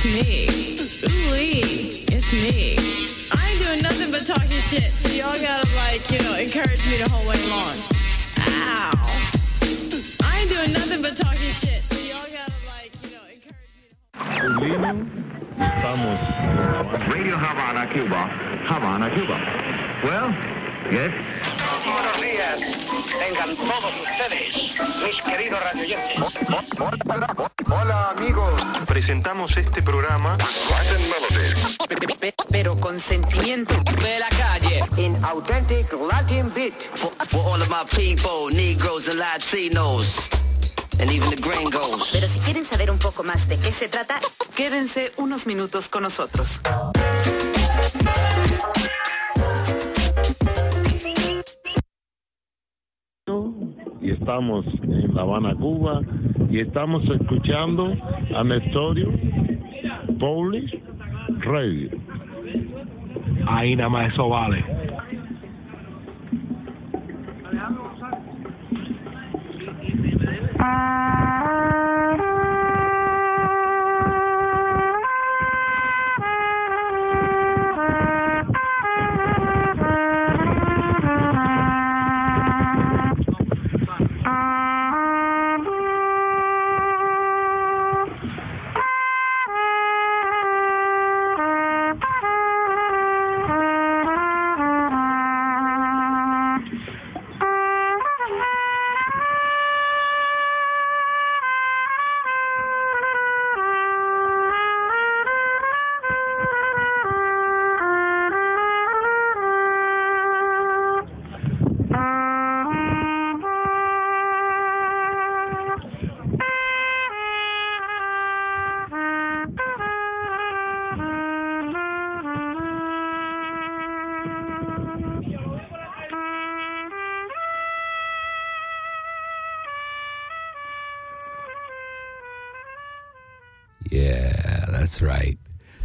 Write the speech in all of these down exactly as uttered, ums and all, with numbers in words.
me. Ooh-wee, it's me. I ain't doing nothing but talking shit, so y'all gotta, like, you know, encourage me the whole way long. Ow. I ain't doing nothing but talking shit, so y'all gotta, like, you know, encourage me the whole way long. Radio Havana, Cuba. Havana, Cuba. Well, yes. Buenos días, tengan todos ustedes, mis queridos radioyentes. Hola, amigos. Presentamos este programa pero con sentimiento de la calle. In authentic Latin beat. For, for all of my people, Negroes and Latinos, and even the gringos. Pero si quieren saber un poco más de qué se trata, quédense unos minutos con nosotros. Y estamos en La Habana, Cuba, y estamos escuchando a Nestorio Police Radio. Ahí nada más eso vale. Yeah, that's right.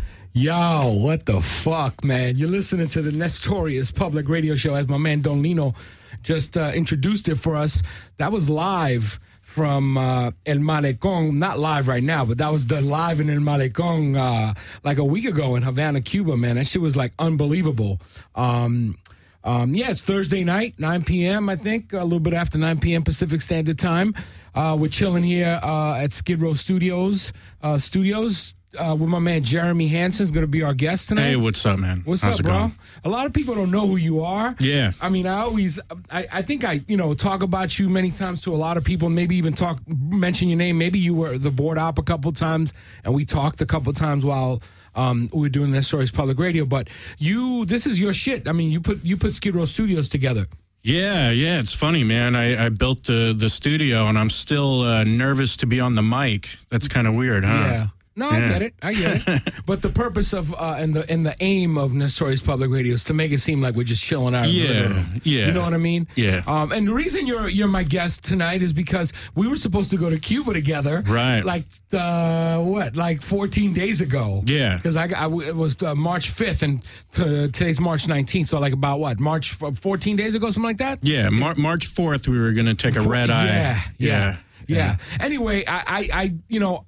Yo, what the fuck, man? You're listening to the Nestorius Public Radio Show, as my man Don Lino just uh, introduced it for us. That was live from uh, El Malecón. Not live right now, but that was the live in El Malecón uh, like a week ago in Havana, Cuba, man. That shit was like unbelievable. Um, um, yeah, it's Thursday night, nine p.m., I think, a little bit after nine p.m. Pacific Standard Time. Uh, we're chilling here uh, at Skid Row Studios. Uh, studios. Uh, with my man Jeremy Hansen's going to be our guest tonight. Hey, what's up, man? What's How's up, it bro? going? A lot of people don't know who you are. Yeah. I mean, I always, I, I think I, you know, talk about you many times to a lot of people, maybe even talk, mention your name. Maybe you were the board op a couple times, and we talked a couple times while um, we were doing Nestorius Public Radio. But you, this is your shit. I mean, you put you put Skid Row Studios together. Yeah, yeah, it's funny, man. I, I built the, the studio, and I'm still uh, nervous to be on the mic. That's kind of weird, huh? Yeah. No, yeah. I get it. I get it. But the purpose of uh, and the and the aim of Nestorius Public Radio is to make it seem like we're just chilling out. Yeah, in the living room. yeah. You know what I mean? Yeah. Um, and the reason you're you're my guest tonight is because we were supposed to go to Cuba together. Right. Like uh, what? Like fourteen days ago. Yeah. Because I, I it was uh, March fifth and uh, today's March nineteenth. So like about what? March fourteen days ago, something like that. Yeah. Mar- March fourth, we were going to take a red eye. Yeah. Yeah. Yeah. Yeah. yeah. Anyway, I, I, I you know.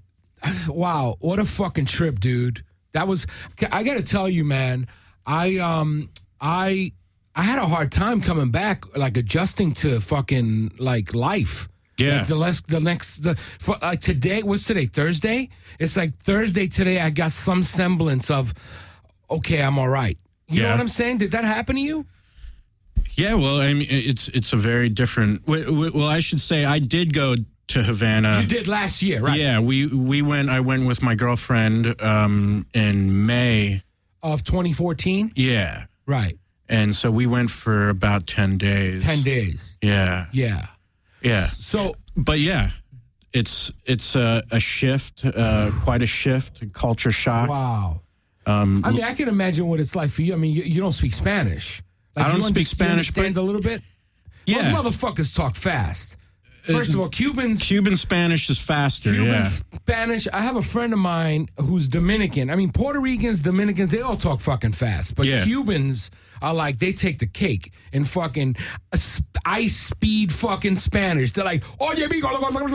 Wow, what a fucking trip, dude. That was I got to tell you, man. I um I I had a hard time coming back, like adjusting to fucking like life. Yeah. Like the next the next the for, like today, what's today? Thursday? It's like Thursday today I got some semblance of okay, I'm all right. You yeah. know what I'm saying? Did that happen to you? Yeah, well, I mean it's it's a very different well, I should say I did go to Havana. You did last year, right? Yeah, we we went. I went with my girlfriend um, in May of twenty fourteen. Yeah, right. And so we went for about ten days. Ten days. Yeah, yeah, yeah. So, but yeah, it's it's a, a shift, uh, quite a shift, a culture shock. Wow. Um, I mean, I can imagine what it's like for you. I mean, you, you don't speak Spanish. Like, I don't you speak under, Spanish, you understand but a little bit. Yeah, most motherfuckers talk fast. First of all, Cubans... Cuban Spanish is faster, Cuban yeah. Spanish, I have a friend of mine who's Dominican. I mean, Puerto Ricans, Dominicans, they all talk fucking fast. But Yeah. Cubans are like, they take the cake in fucking uh, ice speed fucking Spanish. They're like, oye, migo.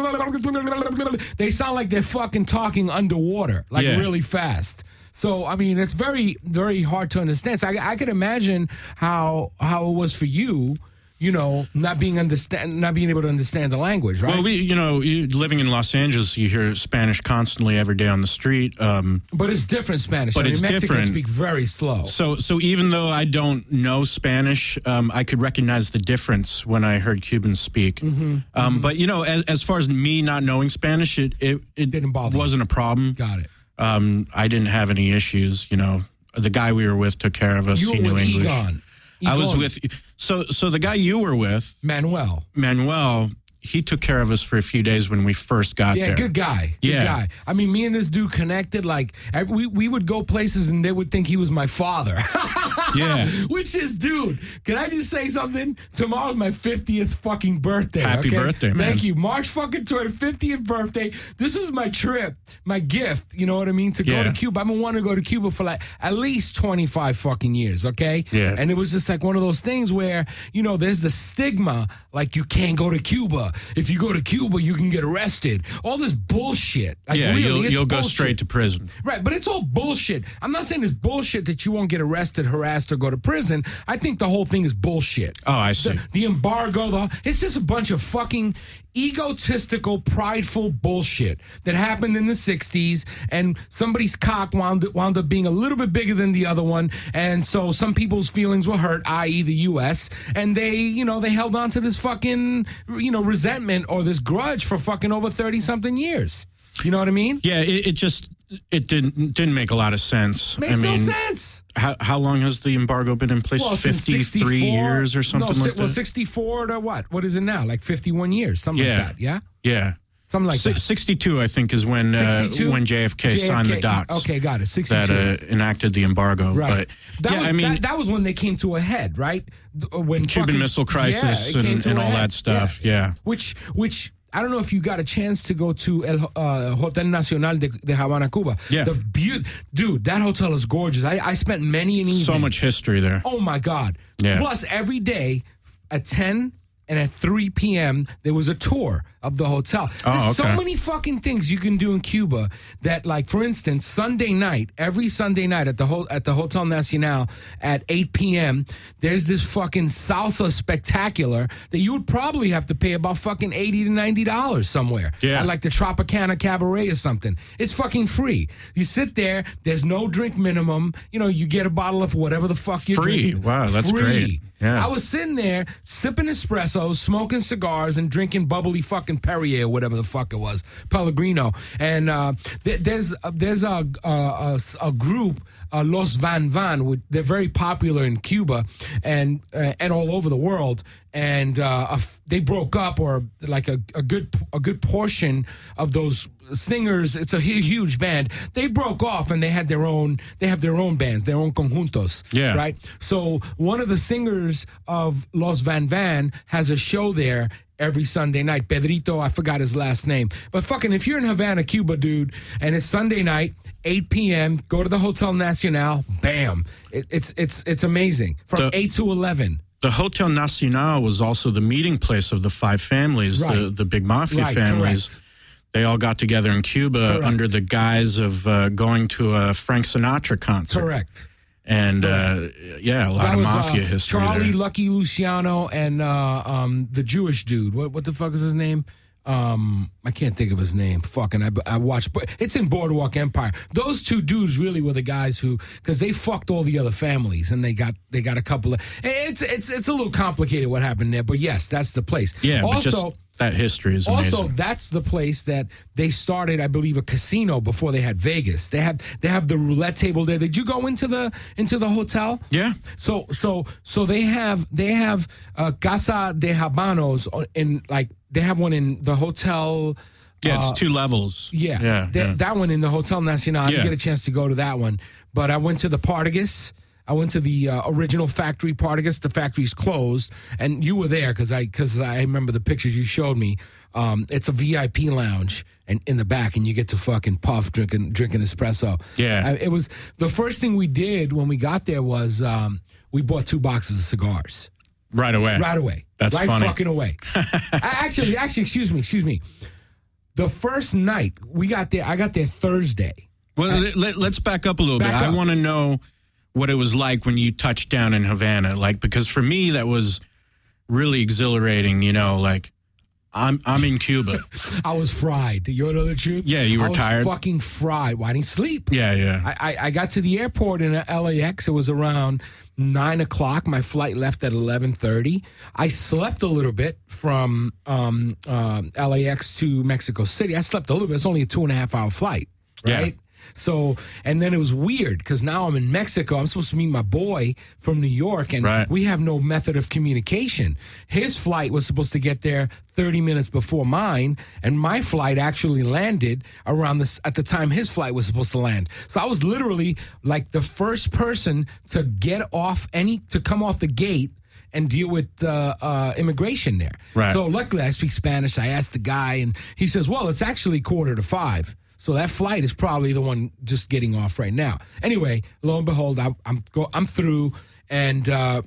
They sound like they're fucking talking underwater, like Yeah. really fast. So, I mean, it's very, very hard to understand. So I, I could imagine how how it was for you, you know, not being understand, not being able to understand the language, right? Well, we, you know, you- living in Los Angeles, you hear Spanish constantly every day on the street. Um, But it's different Spanish. But I mean, it's Mexicans different. speak very slow. so, so even though I don't know Spanish, um, I could recognize the difference when I heard Cubans speak. Mm-hmm. Um, But you know, as, as far as me not knowing Spanish, it it, it Didn't bother you. wasn't a problem. Got it. Um, I didn't have any issues. You know, the guy we were with took care of us. You he were knew with English. Egon. I was Egon. with so so the guy you were with, Manuel. Manuel. He took care of us for a few days when we first got Yeah, there. good guy. Good Yeah. guy. I mean, me and this dude connected. Like, I- we, we would go places and they would think he was my father. Yeah. Which is, dude, can I just say something? Tomorrow's my fiftieth fucking birthday. Happy okay? birthday, man. Thank you. March fucking twenty, fiftieth birthday. This is my trip, my gift, you know what I mean, to go Yeah. to Cuba. I've been wanting to go to Cuba for like at least twenty-five fucking years, okay? Yeah. And it was just like one of those things where, you know, there's the stigma, like you can't go to Cuba. If you go to Cuba, you can get arrested. All this bullshit. Like, yeah, really, you'll it's you'll go bullshit. straight to prison. Right, but it's all bullshit. I'm not saying it's bullshit that you won't get arrested, harassed, or go to prison. I think the whole thing is bullshit. Oh, I see. The, the embargo, the, it's just a bunch of fucking egotistical, prideful bullshit that happened in the sixties, and somebody's cock wound, wound up being a little bit bigger than the other one, and so some people's feelings were hurt, that is the U S, and they, you know, they held on to this fucking, you know, resentment or this grudge for fucking over thirty-something years. You know what I mean? Yeah, it, it just it didn't didn't make a lot of sense. Makes I mean, no sense. How how long has the embargo been in place? Well, since fifty-three sixty-four years or something no, si- like well, that. sixty-four to what? What is it now? Like fifty-one years, something Yeah. like that. Yeah, yeah, something like Si- that. sixty-two, I think, is when uh, sixty-two? when J F K, J F K signed the docs. Okay, got it. sixty-two. That uh, enacted the embargo. Right. But That yeah, was I mean, that, that was when they came to a head, right? Th- When Cuban fucking- Missile Crisis yeah, it came and- to and a all head. that stuff, yeah. Which which I don't know if you got a chance to go to El uh, Hotel Nacional de, de Havana, Cuba. Yeah. The beau- dude, that hotel is gorgeous. I, I spent many an evening. so much history there. Oh my God. Yeah. Plus, every day at ten and at three p.m., there was a tour of the hotel. Oh, There's so okay. many fucking things you can do in Cuba that, like, for instance, Sunday night, every Sunday night at the ho- at the Hotel Nacional at eight p.m., there's this fucking salsa spectacular that you would probably have to pay about fucking eighty to ninety dollars somewhere. Yeah. At like the Tropicana Cabaret or something. It's fucking free. You sit there, there's no drink minimum. You know, you get a bottle of whatever the fuck you're Free. drinking. Wow, that's Free. great. Yeah. I was sitting there sipping espressos, smoking cigars, and drinking bubbly fucking Perrier, whatever the fuck it was, Pellegrino. And uh, th- there's uh, there's a, a, a, a group, uh, Los Van Van. With, they're very popular in Cuba and uh, and all over the world. And uh, a f- they broke up, or like a, a good a good portion of those singers. It's a hu- huge band. They broke off and they had their own. They have their own bands, their own conjuntos. Yeah. Right. So one of the singers of Los Van Van has a show there every Sunday night. Pedrito, I forgot his last name. But fucking, if you're in Havana, Cuba, dude, and it's Sunday night, eight p.m., go to the Hotel Nacional, bam. It, it's it's it's amazing. From The- eight to eleven. The Hotel Nacional was also the meeting place of the five families, the, Right. the big mafia Right, families. correct. They all got together in Cuba Correct. under the guise of uh, going to a Frank Sinatra concert. Correct. And uh, yeah, a lot That of was, mafia uh, history Charlie, there. Lucky Luciano, and uh, um, the Jewish dude. What what the fuck is his name? Um, I can't think of his name. Fucking, I, I watched, but it's in Boardwalk Empire. Those two dudes really were the guys who, because they fucked all the other families, and they got they got a couple of. It's it's it's a little complicated what happened there, but yes, that's the place. Yeah, but Also. just that history is amazing. Also, that's the place that they started, I believe, a casino before they had Vegas. They have they have the roulette table there. Did you go into the into the hotel? Yeah. So so so they have they have uh, Casa de Habanos in, like, they have one in the hotel. Yeah, it's uh, two levels. Yeah, yeah, that, yeah. that one in the Hotel Nacional. I didn't Yeah. get a chance to go to that one, but I went to the Partagas. I went to the uh, original factory part. I guess the factory's closed, and you were there because I because I remember the pictures you showed me. Um, it's a V I P lounge and in the back, and you get to fucking puff drinking drinking espresso. Yeah, I, it was the first thing we did when we got there was um, we bought two boxes of cigars. Right away. Right away. That's right funny. fucking away. actually, actually, excuse me, excuse me. The first night we got there, I got there Thursday. Well, at, let, let's back up a little bit. Up. I want to know what it was like when you touched down in Havana. Like, because for me, that was really exhilarating, you know, like, I'm I'm in Cuba. I was fried. You want to know the truth? Yeah, you were I was tired. Fucking fried. Why didn't sleep? Yeah, yeah. I, I, I got to the airport in L A X. It was around nine o'clock. My flight left at eleven thirty. I slept a little bit from um, um, L A X to Mexico City. I slept a little bit. It's only a two and a half hour flight, right? Yeah. So, and then it was weird because now I'm in Mexico. I'm supposed to meet my boy from New York, and right. we have no method of communication. His flight was supposed to get there thirty minutes before mine, and my flight actually landed around this at the time his flight was supposed to land. So I was literally like the first person to get off any to come off the gate and deal with uh, uh, immigration there. Right. So luckily I speak Spanish. I asked the guy, and he says, "Well, it's actually quarter to five." So that flight is probably the one just getting off right now. Anyway, lo and behold, I'm I'm, go, I'm through, and uh,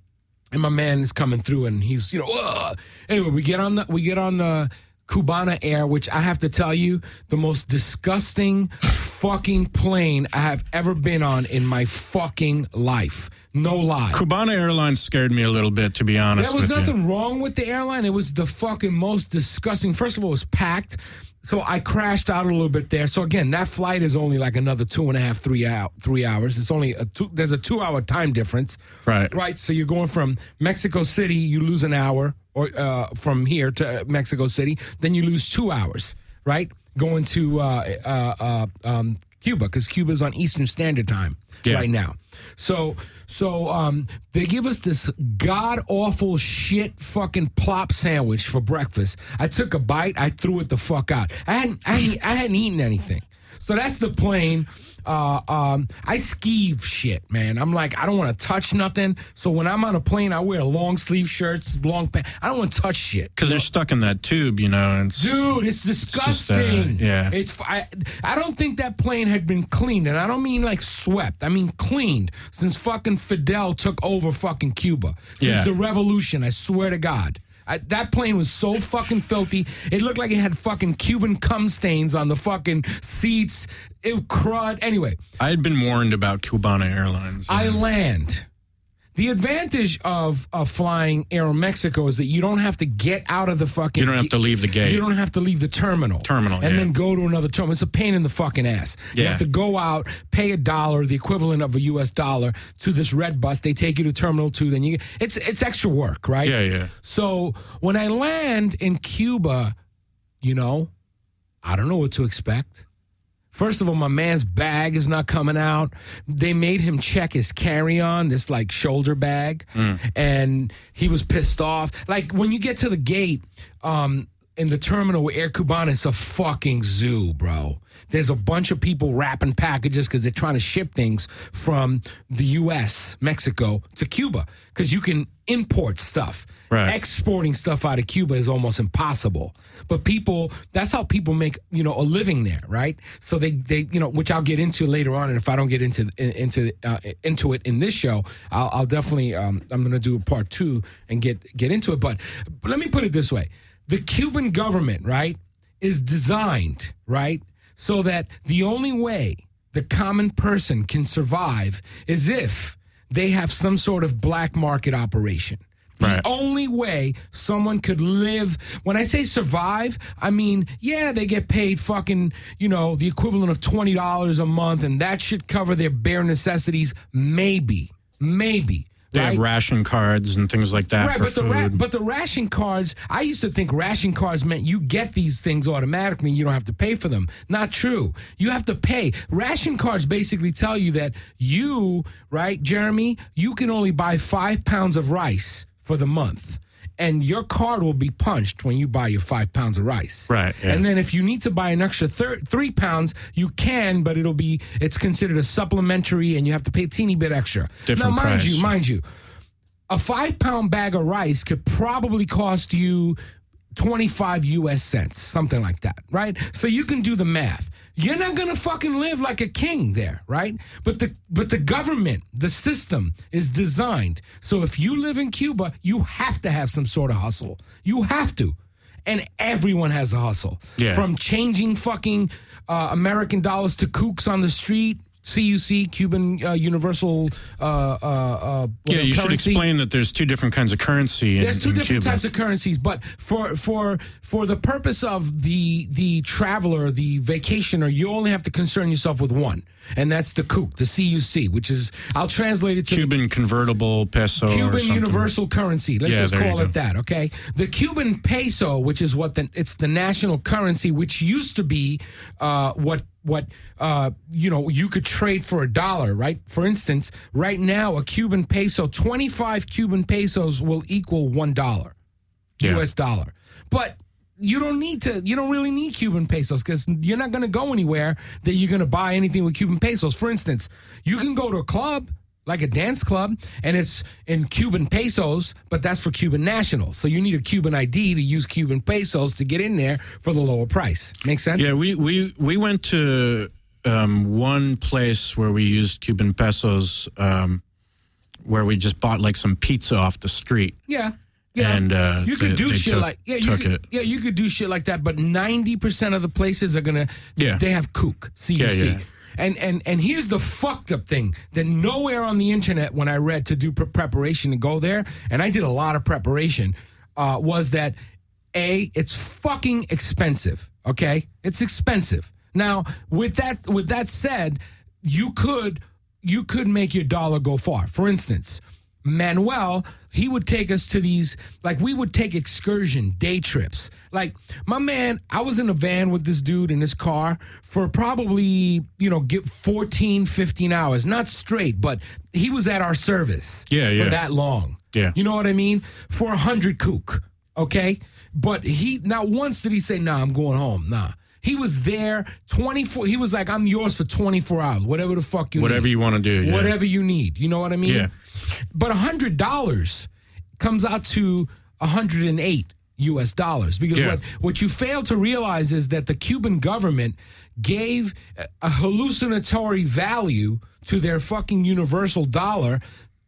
and my man is coming through, and he's you know. Ugh. Anyway, we get on the we get on the Cubana Air, which I have to tell you, the most disgusting fucking plane I have ever been on in my fucking life. No lie. Cubana Airlines scared me a little bit, to be honest. There was with nothing you. wrong with the airline. It was the fucking most disgusting. First of all, it was packed. So I crashed out a little bit there. So again, that flight is only like another two and a half, three out, three hours. It's only a two, there's a two hour time difference. Right. Right. So you're going from Mexico City, you lose an hour, or uh, from here to Mexico City, then you lose two hours. Right. Going to uh, uh, uh, um, Cuba, because Cuba's on Eastern Standard Time yeah. right now. So. So um, they give us this god-awful shit fucking plop sandwich for breakfast. I took a bite. I threw it the fuck out. I hadn't, I hadn't, I hadn't eaten anything. So that's the plane. Uh, um, I skeeve shit, man. I'm like, I don't want to touch nothing. So when I'm on a plane, I wear long sleeve shirts, long pants. I don't want to touch shit. Because they're stuck in that tube, you know. And it's, Dude, it's disgusting. It's just, uh, yeah. It's I, I don't think that plane had been cleaned, and I don't mean like swept. I mean cleaned since fucking Fidel took over fucking Cuba. Since Yeah. the revolution, I swear to God. I, that plane was so fucking filthy. It looked like it had fucking Cuban cum stains on the fucking seats. It crud. Anyway. I had been warned about Cubana Airlines. I land. The advantage of, of flying Aeromexico is that you don't have to get out of the fucking... You don't have to leave the gate. You don't have to leave the terminal. Terminal, And yeah. then go to another terminal. It's a pain in the fucking ass. You Yeah. have to go out, pay a dollar, the equivalent of a U S dollar, to this red bus. They take you to Terminal two. Then you... It's, it's extra work, right? Yeah, yeah. So when I land in Cuba, you know, I don't know what to expect. First of all, my man's bag is not coming out. They made him check his carry-on, this like shoulder bag, Mm. and he was pissed off. Like when you get to the gate um, in the terminal with Air Cubana, it's a fucking zoo, bro. There's a bunch of people wrapping packages because they're trying to ship things from the U S, Mexico, to Cuba because you can import stuff. Right. Exporting stuff out of Cuba is almost impossible. But people, that's how people make, you know, a living there, right? So they, they you know, which I'll get into later on. And if I don't get into into uh, into it in this show, I'll, I'll definitely, um, I'm going to do a part two and get, get into it. But, but let me put it this way. The Cuban government, right, is designed, right, so that the only way the common person can survive is if they have some sort of black market operation. The Right. only way someone could live, when I say survive, I mean, yeah, they get paid fucking, you know, the equivalent of twenty dollars a month, and that should cover their bare necessities. Maybe. Maybe. They right? have ration cards and things like that Right, for but the food. ra- but the ration cards, I used to think ration cards meant you get these things automatically and you don't have to pay for them. Not true. You have to pay. Ration cards basically tell you that you, right, Jeremy, you can only buy five pounds of rice for the month. and your card will be punched when you buy your five pounds of rice. Right. Yeah. And then if you need to buy an extra thir- three pounds, you can, but it'll be it's considered a supplementary, and you have to pay a teeny bit extra. Different now, mind price. you, mind you, a five pound bag of rice could probably cost you twenty-five U S cents, something like that, right? So you can do the math. You're not gonna fucking live like a king there, right? But the but the government, the system is designed so if you live in Cuba, you have to have some sort of hustle. You have to. And everyone has a hustle. Yeah. From changing fucking uh, American dollars to kooks on the street, C U C, Cuban uh, Universal uh, uh, uh, Yeah, you should currency. explain that there's two different kinds of currency in, There's two in different Cuba. types of currencies, but for for for the purpose of the the traveler, the vacationer, you only have to concern yourself with one, and that's the kook, the C U C, which is I'll translate it to Cuban convertible peso or Cuban something. universal currency. Let's Yeah, just there you call go. it that, okay? The Cuban peso, which is what the it's the national currency, which used to be uh, what what uh, you know you could trade for a dollar, right? For instance, right now a Cuban peso, twenty-five Cuban pesos will equal one dollar, Yeah. U S dollar. But you don't need to. You don't really need Cuban pesos because you're not going to go anywhere that you're going to buy anything with Cuban pesos. For instance, you can go to a club, like a dance club, and it's in Cuban pesos, but that's for Cuban nationals. So you need a Cuban I D to use Cuban pesos to get in there for the lower price. Make sense? Yeah, we we we went to um, one place where we used Cuban pesos, um, where we just bought like some pizza off the street. Yeah. Yeah. And uh, you could they- do they shit took- like yeah, you took could, it. yeah, you could do shit like that. But ninety percent of the places are gonna Yeah. they have kook, C U C. Yeah, yeah. And and and here's the fucked up thing that nowhere on the internet when I read to do pre- preparation to go there, and I did a lot of preparation, uh, was that A, it's fucking expensive. Okay, it's expensive. Now with that with that said, you could you could make your dollar go far. For instance, Manuel, he would take us to these, like we would take excursion day trips. Like my man, I was in a van with this dude in his car for probably, you know, get fourteen, fifteen hours, not straight, but he was at our service Yeah, yeah. for that long. Yeah. You know what I mean? For a hundred kook. Okay. But he, not once did he say, nah, I'm going home. Nah. He was there twenty-four. He was like, I'm yours for twenty-four hours, whatever the fuck you Whatever need. you want to do. Yeah. Whatever you need. You know what I mean? Yeah. But one hundred dollars comes out to one hundred eight U S dollars. Because Yeah. what, what you fail to realize is that the Cuban government gave a- a hallucinatory value to their fucking universal dollar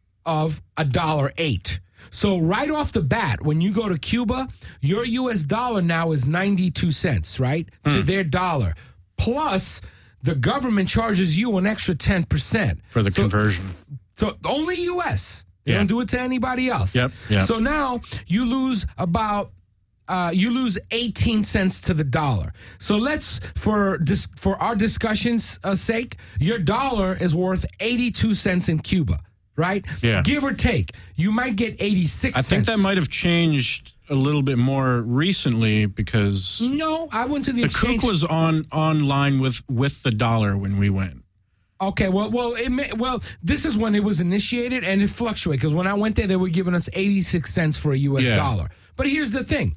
of a dollar eight. So right off the bat, when you go to Cuba, your U S dollar now is ninety-two cents, right? To their dollar. Plus, the government charges you an extra ten percent. For the So- conversion. So only U S. They Yeah. don't do it to anybody else. Yep, yep. So now you lose about uh, you lose eighteen cents to the dollar. So let's for dis- for our discussion's uh, sake, your dollar is worth eighty-two cents in Cuba, right? Yeah. Give or take, you might get eighty-six I cents. think that might have changed a little bit more recently because No, I went to the, the exchange. kook was on online with with the dollar when we went. Okay, well, well, it may, well, this is when it was initiated, and it fluctuated because when I went there, they were giving us eighty-six cents for a U S Yeah. dollar. But here's the thing: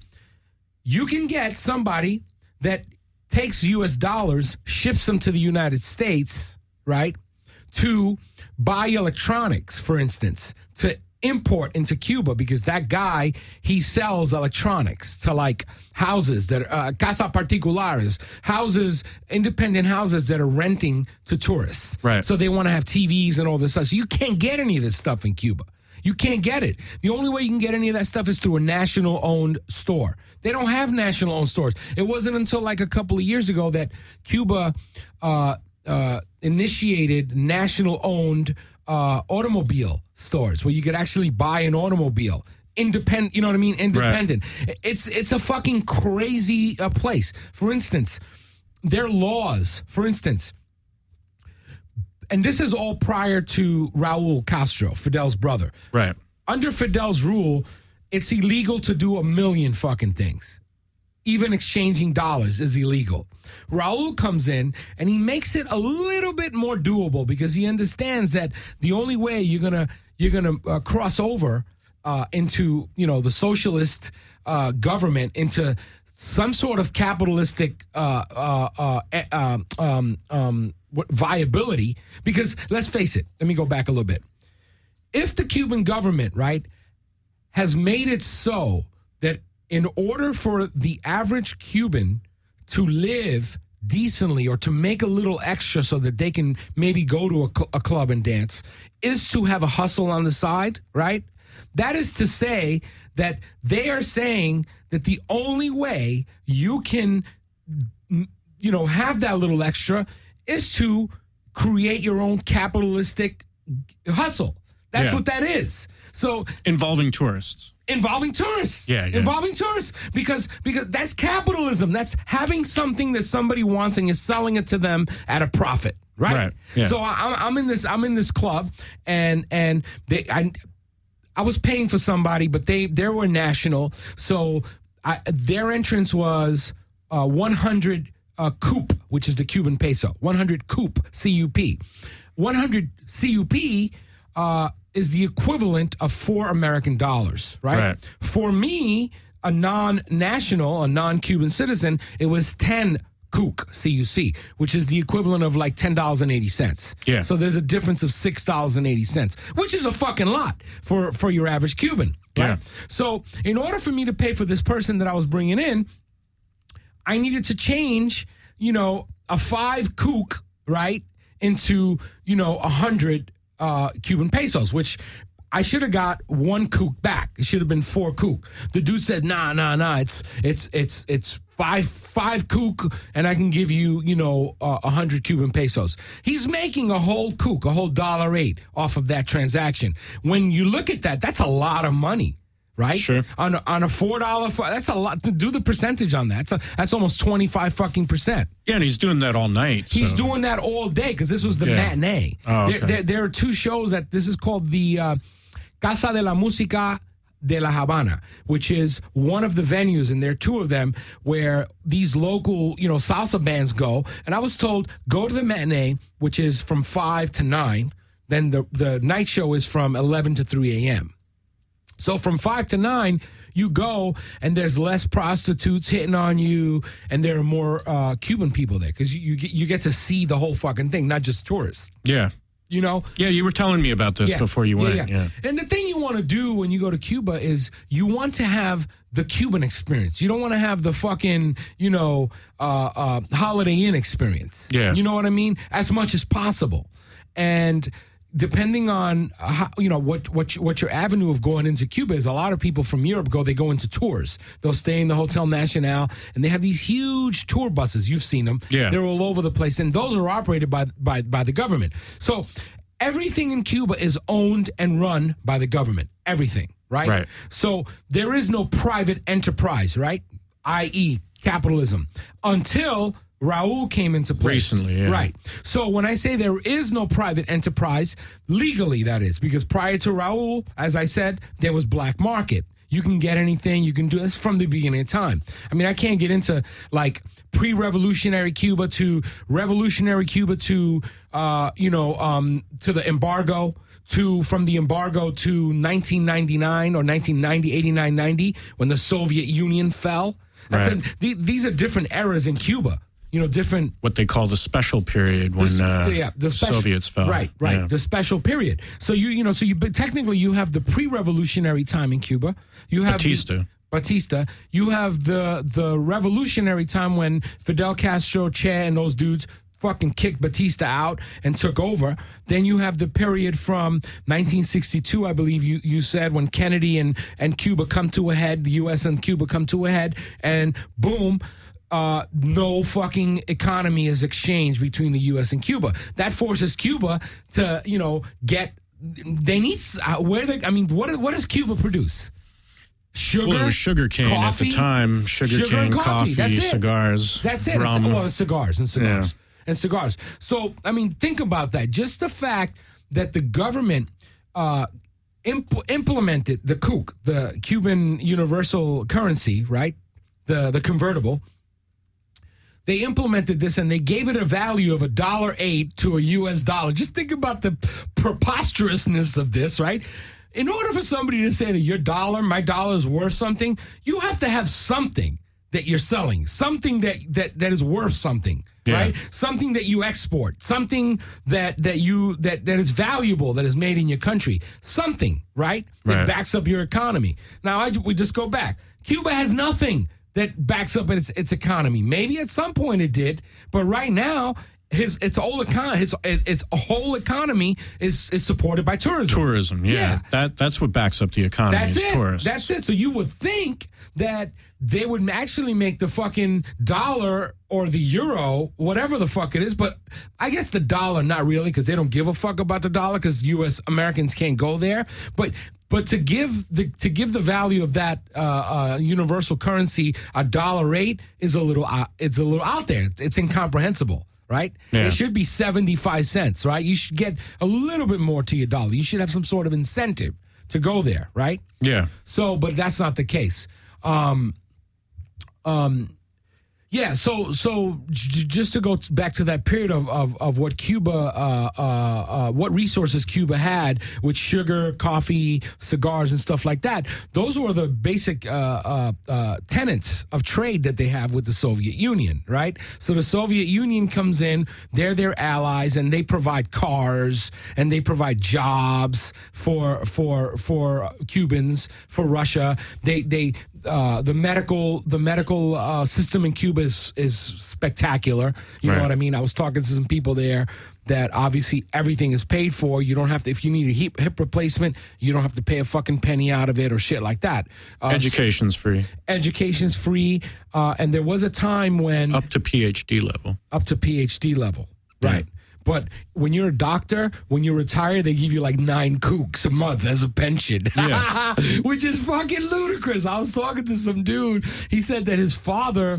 you can get somebody that takes U S dollars, ships them to the United States, right, to buy electronics, for instance, to import into Cuba because that guy, he sells electronics to like houses that are uh, casa particulares, houses, independent houses that are renting to tourists. Right. So they want to have T Vs and all this stuff. So you can't get any of this stuff in Cuba. You can't get it. The only way you can get any of that stuff is through a national owned store. They don't have national owned stores. It wasn't until like a couple of years ago that Cuba uh, uh, initiated national owned uh, automobile stores where you could actually buy an automobile. Independent, you know what I mean? Independent. It's it's a fucking crazy uh, place. For instance, their laws, for instance, and this is all prior to Raul Castro, Fidel's brother. Right. Under Fidel's rule, it's illegal to do a million fucking things. Even exchanging dollars is illegal. Raul comes in and he makes it a little bit more doable because he understands that the only way you're gonna you're gonna uh, cross over uh, into, you know, the socialist uh, government, into some sort of capitalistic uh, uh, uh, eh, um, um, um, what- viability. Because let's face it, let me go back a little bit. If the Cuban government, right, has made it so that in order for the average Cuban to live decently or to make a little extra so that they can maybe go to a, cl- a club and dance, is to have a hustle on the side, right? That is to say that they are saying that the only way you can, you know, have that little extra is to create your own capitalistic hustle. That's Yeah. what that is. So Involving tourists. involving tourists. Yeah, yeah. Involving tourists. Because because that's capitalism. That's having something that somebody wants and you're selling it to them at a profit. Right. Right, yeah. So I, I'm in this I'm in this club and and they I I was paying for somebody, but they they were national. So I, their entrance was uh, one hundred uh, coup, which is the Cuban peso. one hundred coup, C U P. one hundred C U P uh, is the equivalent of four American dollars, right? Right. For me, a non-national, a non-Cuban citizen, it was ten Cook, C U C, which is the equivalent of like ten dollars and eighty cents. Yeah. So there's a difference of six dollars and eighty cents, which is a fucking lot for, for your average Cuban. Right? Yeah. So in order for me to pay for this person that I was bringing in, I needed to change, you know, a five Cook, right, into, you know, a hundred uh, Cuban pesos, which I should have got one Cook back. It should have been four Cook. The dude said, nah, nah, nah, it's, it's, it's, it's, Five five Cook, and I can give you, you know, a uh, hundred Cuban pesos. He's making a whole Cook, a whole dollar eight off of that transaction. When you look at that, that's a lot of money, right? Sure. On a, on a four dollar, that's a lot. Do the percentage on that. That's, a, that's almost twenty five fucking percent. Yeah, and he's doing that all night. He's so. doing that all day because this was the Yeah. matinee. Oh, okay. there, there, there are two shows that this is called the uh, Casa de la Música de La Habana, which is one of the venues, and there are two of them where these local, you know, salsa bands go. And I was told, go to the matinee, which is from five to nine. Then the, the night show is from eleven to three a.m. So from five to nine, you go, and there's less prostitutes hitting on you, and there are more uh, Cuban people there because you, you, get, you get to see the whole fucking thing, not just tourists. Yeah. You know? Yeah, you were telling me about this Yeah. before you went. Yeah, Yeah, yeah. And the thing you want to do when you go to Cuba is you want to have the Cuban experience. You don't want to have the fucking, you know, uh, uh, Holiday Inn experience. Yeah. You know what I mean? As much as possible. And depending on how, you know, what what what your avenue of going into Cuba is, a lot of people from Europe go, they go into tours. They'll stay in the Hotel Nacional, and they have these huge tour buses. You've seen them. Yeah. They're all over the place, and those are operated by by by the government. So everything in Cuba is owned and run by the government. Everything, right? Right. So there is no private enterprise, right? that is capitalism, until Raul came into place. Recently, yeah. Right. So when I say there is no private enterprise, legally that is, because prior to Raul, as I said, there was black market. You can get anything, you can do this from the beginning of time. I mean, I can't get into like pre-revolutionary Cuba to revolutionary Cuba to, uh, you know, um, to the embargo, to from the embargo to nineteen ninety-nine or nineteen ninety, eighty-nine, ninety, when the Soviet Union fell. That's Right. a, the, these are different eras in Cuba. You know, different. What they call the special period when The- uh, yeah, the special- Soviets fell. Right, right. Yeah. The special period. So you, you know, so you but technically you have the pre-revolutionary time in Cuba. You have the- Batista. Batista. You have the the revolutionary time when Fidel Castro, Che, and those dudes fucking kicked Batista out and took over. Then you have the period from nineteen sixty-two, I believe you, you said, when Kennedy and, and Cuba come to a head, the U S and Cuba come to a head, and boom, uh, no fucking economy is exchanged between the U S and Cuba. That forces Cuba to, you know, get, they need, uh, where they, I mean, what what does Cuba produce? Sugar, Well, it was sugar cane coffee, at the time. Sugar, sugar cane, and coffee. coffee, That's it. cigars. That's it. Rum. Well, cigars and cigars. Yeah. And cigars. So, I mean, think about that. Just the fact that the government uh, imp- implemented the C U C, the Cuban Universal Currency, right? The the convertible. They implemented this and they gave it a value of a dollar eight to a U S dollar. Just think about the preposterousness of this, right? in order for somebody to say that your dollar, my dollar is worth something, you have to have something that you're selling, something that that, that is worth something, Yeah. right? Something that you export, something that that you that, that is valuable, that is made in your country, something, right? That Right. backs up your economy. Now, I, we just go back. Cuba has nothing that backs up its its economy. Maybe at some point it did, but right now, his its whole econ his its whole economy is is supported by tourism. Tourism, yeah. Yeah. That that's what backs up the economy. That's is it. Tourists. That's it. So you would think that they would actually make the fucking dollar or the euro, whatever the fuck it is, but I guess the dollar, not really, because they don't give a fuck about the dollar, because U S Americans can't go there. But but to give the to give the value of that uh, uh, universal currency a dollar rate is a little uh, it's a little out there. It's incomprehensible. Right? Yeah. It should be seventy-five cents, right? You should get a little bit more to your dollar. You should have some sort of incentive to go there, right? Yeah. So, but that's not the case. Um, um, yeah, so so j- just to go t- back to that period of of, of what Cuba, uh, uh, uh, what resources Cuba had with sugar, coffee, cigars, and stuff like that. Those were the basic uh, uh, uh, tenets of trade that they have with the Soviet Union, right? So the Soviet Union comes in, they're their allies, and they provide cars and they provide jobs for for for Cubans, for Russia. They they. Uh, the medical the medical uh, system in Cuba is, is spectacular. You Right. know what I mean? I was talking to some people there that obviously everything is paid for. You don't have to, if you need a hip, hip replacement, you don't have to pay a fucking penny out of it or shit like that. Uh, Education's free. Education's free. Uh, and there was a time when... Up to PhD level. Up to PhD level, right. But when you're a doctor, when you retire, they give you like nine kooks a month as a pension, Yeah. which is fucking ludicrous. I was talking to some dude. He said that his father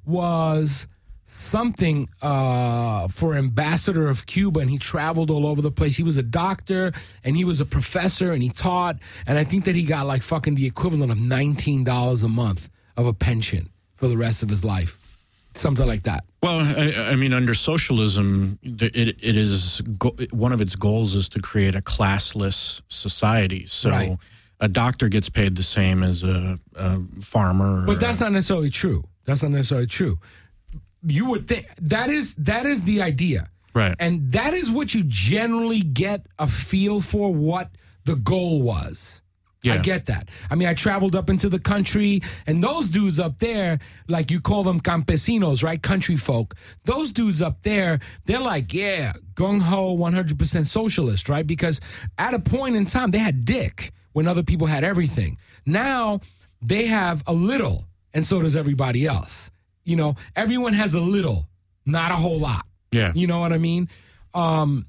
was something uh, for ambassador of Cuba, and he traveled all over the place. He was a doctor, and he was a professor, and he taught. And I think that he got like fucking the equivalent of nineteen dollars a month of a pension for the rest of his life. Something like that. Well, I, I mean, under socialism, it, it is go, one of its goals is to create a classless society. So Right. a doctor gets paid the same as a, a farmer. But or that's not necessarily true. That's not necessarily true. You would think that is that is the idea. Right. And that is what you generally get a feel for what the goal was. Yeah. I get that. I mean, I traveled up into the country, and those dudes up there, like you call them campesinos, right? Country folk. Those dudes up there, they're like, yeah, gung-ho, one hundred percent socialist, right? Because at a point in time, they had dick when other people had everything. Now, they have a little, and so does everybody else. You know, everyone has a little, not a whole lot. Yeah. You know what I mean? Um,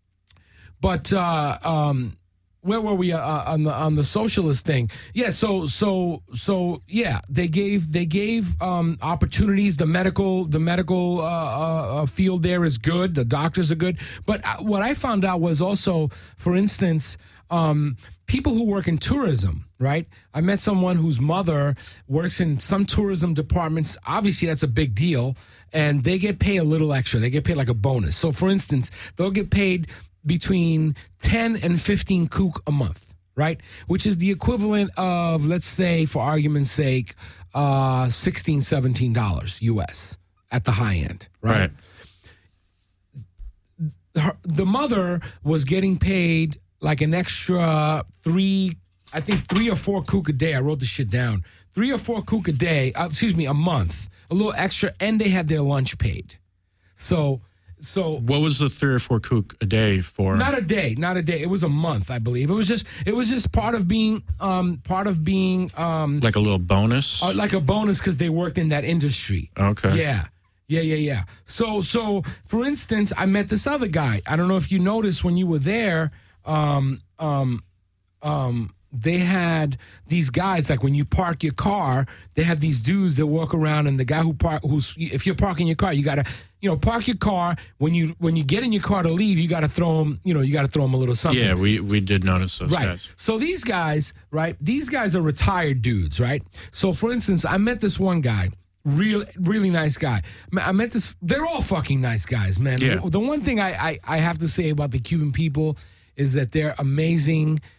but, uh, um, where were we uh, on the on the socialist thing? Yeah, so so so yeah, they gave they gave um, opportunities. The medical the medical uh, uh, field there is good. The doctors are good. But what I found out was also, for instance, um, people who work in tourism. Right, I met someone whose mother works in some tourism departments. Obviously, that's a big deal, and they get paid a little extra. They get paid like a bonus. So, for instance, they'll get paid between ten and fifteen kook a month, right? Which is the equivalent of, let's say, for argument's sake, uh, sixteen dollars, seventeen dollars U S at the high end, right? Right. Her, the mother was getting paid like an extra three, I think three or four kook a day. I wrote the shit down. Three or four kook a day, uh, excuse me, a month, a little extra, and they had their lunch paid. So... So what was the three or four kook a day for? Not a day, not a day. It was a month, I believe. It was just, it was just part of being, um, part of being, um, like a little bonus, uh, like a bonus because they worked in that industry. Okay. Yeah, yeah, yeah, yeah. So, so for instance, I met this other guy. I don't know if you noticed when you were there. Um, um, um, they had these guys, like when you park your car, they have these dudes that walk around, and the guy who park, who's, if you're parking your car, you gotta, you know, park your car. When you when you get in your car to leave, you gotta throw them, you know, you gotta throw them a little something. Yeah, we we did notice those right. guys. So these guys, right? These guys are retired dudes, right? So for instance, I met this one guy. Real, really nice guy. I met this. They're all fucking nice guys, man. Yeah. The one thing I, I I have to say about the Cuban people is that they're amazing.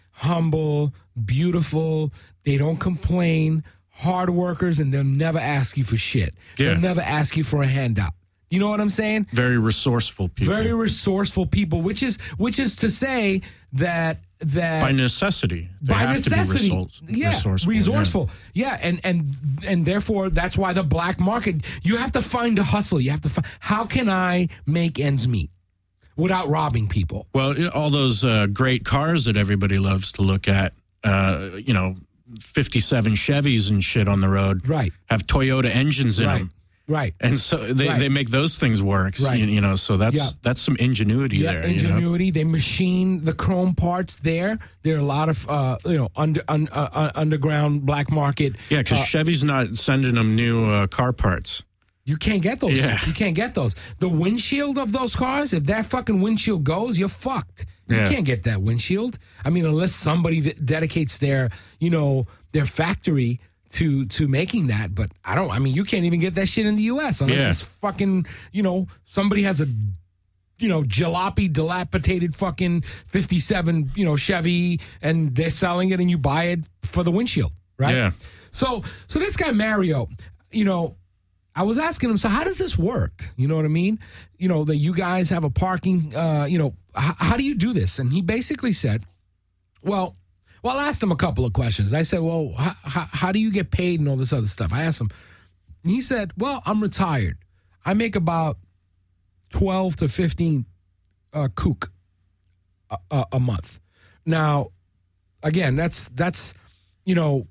humble, beautiful. They don't complain, hard workers, and they'll never ask you for shit. Yeah. They'll never ask you for a handout. You know what I'm saying? Very resourceful people. Very resourceful people, which is which is to say that that by necessity. They by have necessity, to be resol- yeah, resourceful. resourceful, yeah. yeah, and and and therefore that's why the black market. You have to find a hustle. You have to find how can I make ends meet without robbing people. Well, all those uh, great cars that everybody loves to look at, uh, you know, fifty-seven Chevys and shit on the road, right? Have Toyota engines in right. them. Right. And so they, right. they make those things work. Right. You, you know, so that's yeah. that's some ingenuity yeah, there. Ingenuity. You know? They machine the chrome parts there. There are a lot of uh, you know under un, uh, underground black market. Yeah, because uh, Chevy's not sending them new uh, car parts. You can't get those. Yeah. You can't get those. The windshield of those cars, if that fucking windshield goes, you're fucked. You yeah. can't get that windshield. I mean, unless somebody that dedicates their, you know, their factory to to making that. But I don't, I mean, you can't even get that shit in the U S unless yeah. it's fucking, you know, somebody has a, you know, jalopy, dilapidated fucking fifty-seven, you know, Chevy, and they're selling it and you buy it for the windshield, right? Yeah. So, so this guy, Mario, you know, I was asking him, so how does this work? You know what I mean? You know, that you guys have a parking, uh, you know, h- how do you do this? And he basically said, well, well, I asked him a couple of questions. I said, well, h- h- how do you get paid and all this other stuff? I asked him. And he said, well, I'm retired. I make about twelve to fifteen uh, kook a, a, a month. Now, again, that's, that's you know,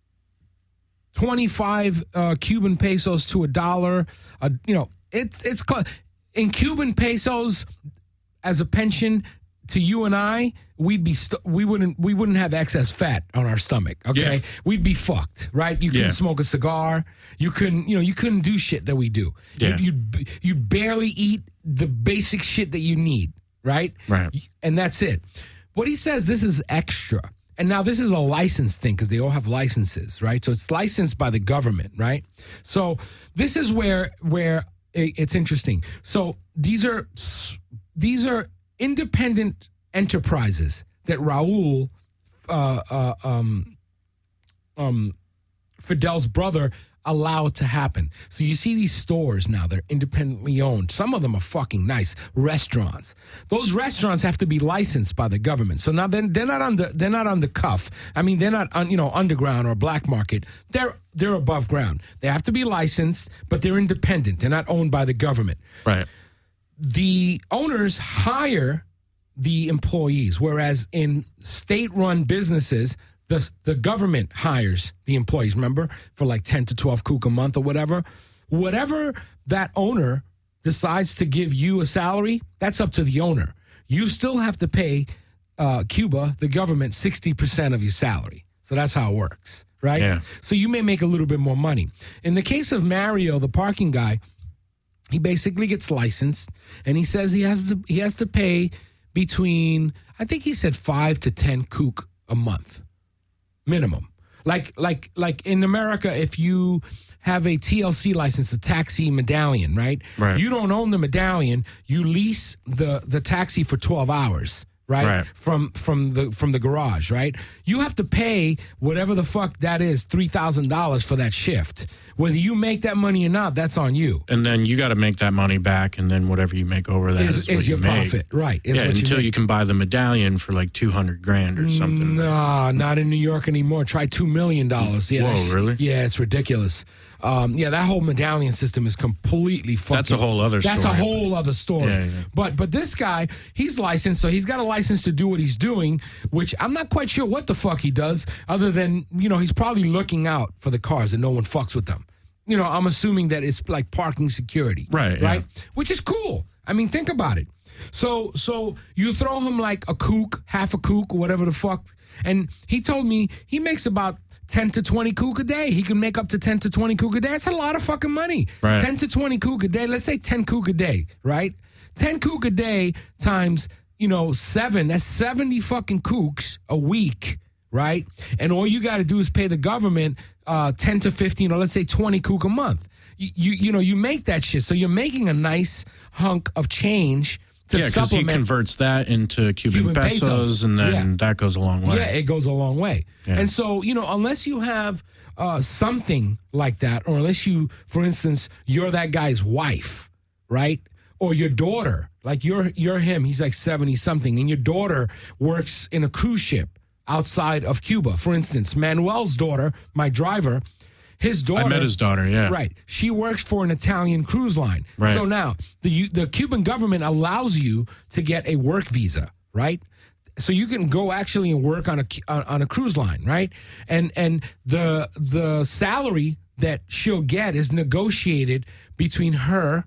twenty-five uh, Cuban pesos to a dollar. Uh, you know, it's it's called, in Cuban pesos as a pension to you and I, we'd be st- we wouldn't we wouldn't have excess fat on our stomach. Okay, yeah. We'd be fucked, right? You couldn't yeah. smoke a cigar. You couldn't you know you couldn't do shit that we do. Yeah. You you you barely eat the basic shit that you need, right? Right. And that's it. What he says, this is extra. And now this is a license thing because they all have licenses, right? So it's licensed by the government, right? So this is where where it's interesting. So these are these are independent enterprises that Raul, uh, uh, um, um, Fidel's brother, allowed to happen. So you see these stores now, they're independently owned. Some of them are fucking nice. Restaurants. Those restaurants have to be licensed by the government. So now they're, they're not on the they're not on the cuff. I mean, they're not on, you know, underground or black market. They're they're above ground. They have to be licensed, but they're independent. They're not owned by the government. Right. The owners hire the employees, whereas in state-run businesses, The, the government hires the employees, remember, for like ten to twelve kook a month or whatever. Whatever that owner decides to give you a salary, that's up to the owner. You still have to pay uh, Cuba, the government, sixty percent of your salary. So that's how it works, right? Yeah. So you may make a little bit more money. In the case of Mario, the parking guy, he basically gets licensed, and he says he has to he has to pay between, I think he said five to ten kook a month. Minimum. Like like like in America, if you have a T L C license, a taxi medallion, right? Right. You don't own the medallion. You lease the the taxi for twelve hours, right? Right. From from the from the garage, right? You have to pay whatever the fuck that is, three thousand dollars for that shift. Whether you make that money or not, that's on you. And then you got to make that money back, and then whatever you make over that Is, is, is what your you make. profit, right? Is yeah, what until you, you make. can buy the medallion for like two hundred grand or something. Nah, not in New York anymore. Try two million dollars. Yeah, Whoa, that's- really? Yeah, it's ridiculous. Um, yeah, that whole medallion system is completely fucking. That's a whole other That's story. a whole other story. Yeah, yeah. But but this guy, he's licensed, so he's got a license to do what he's doing, which I'm not quite sure what the fuck he does, other than, you know, he's probably looking out for the cars and no one fucks with them. You know, I'm assuming that it's like parking security. Right, Right? yeah. Which is cool. I mean, think about it. So so you throw him like a kook, half a kook, whatever the fuck. And he told me he makes about ten to twenty kook a day. He can make up to ten to twenty kook a day. That's a lot of fucking money. Right. ten to twenty kook a day. Let's say ten kook a day, right? ten kook a day times, you know, seven. That's seventy fucking kooks a week, right? And all you got to do is pay the government uh, ten to fifteen, or let's say twenty kook a month. You, you, you know, you make that shit. So you're making a nice hunk of change to yeah, because he supplement. converts that into Cuban, Cuban pesos, pesos. and then Yeah. that goes a long way. Yeah, it goes a long way. Yeah. And so, you know, unless you have uh, something like that, or unless you, for instance, you're that guy's wife, right? Or your daughter, like you're you're him, he's like seventy something, and your daughter works in a cruise ship outside of Cuba. For instance, Manuel's daughter, my driver, his daughter. I met his daughter, yeah. Right. She works for an Italian cruise line. Right. So now the the Cuban government allows you to get a work visa, right? So you can go actually and work on a on a cruise line, right? And and the the salary that she'll get is negotiated between her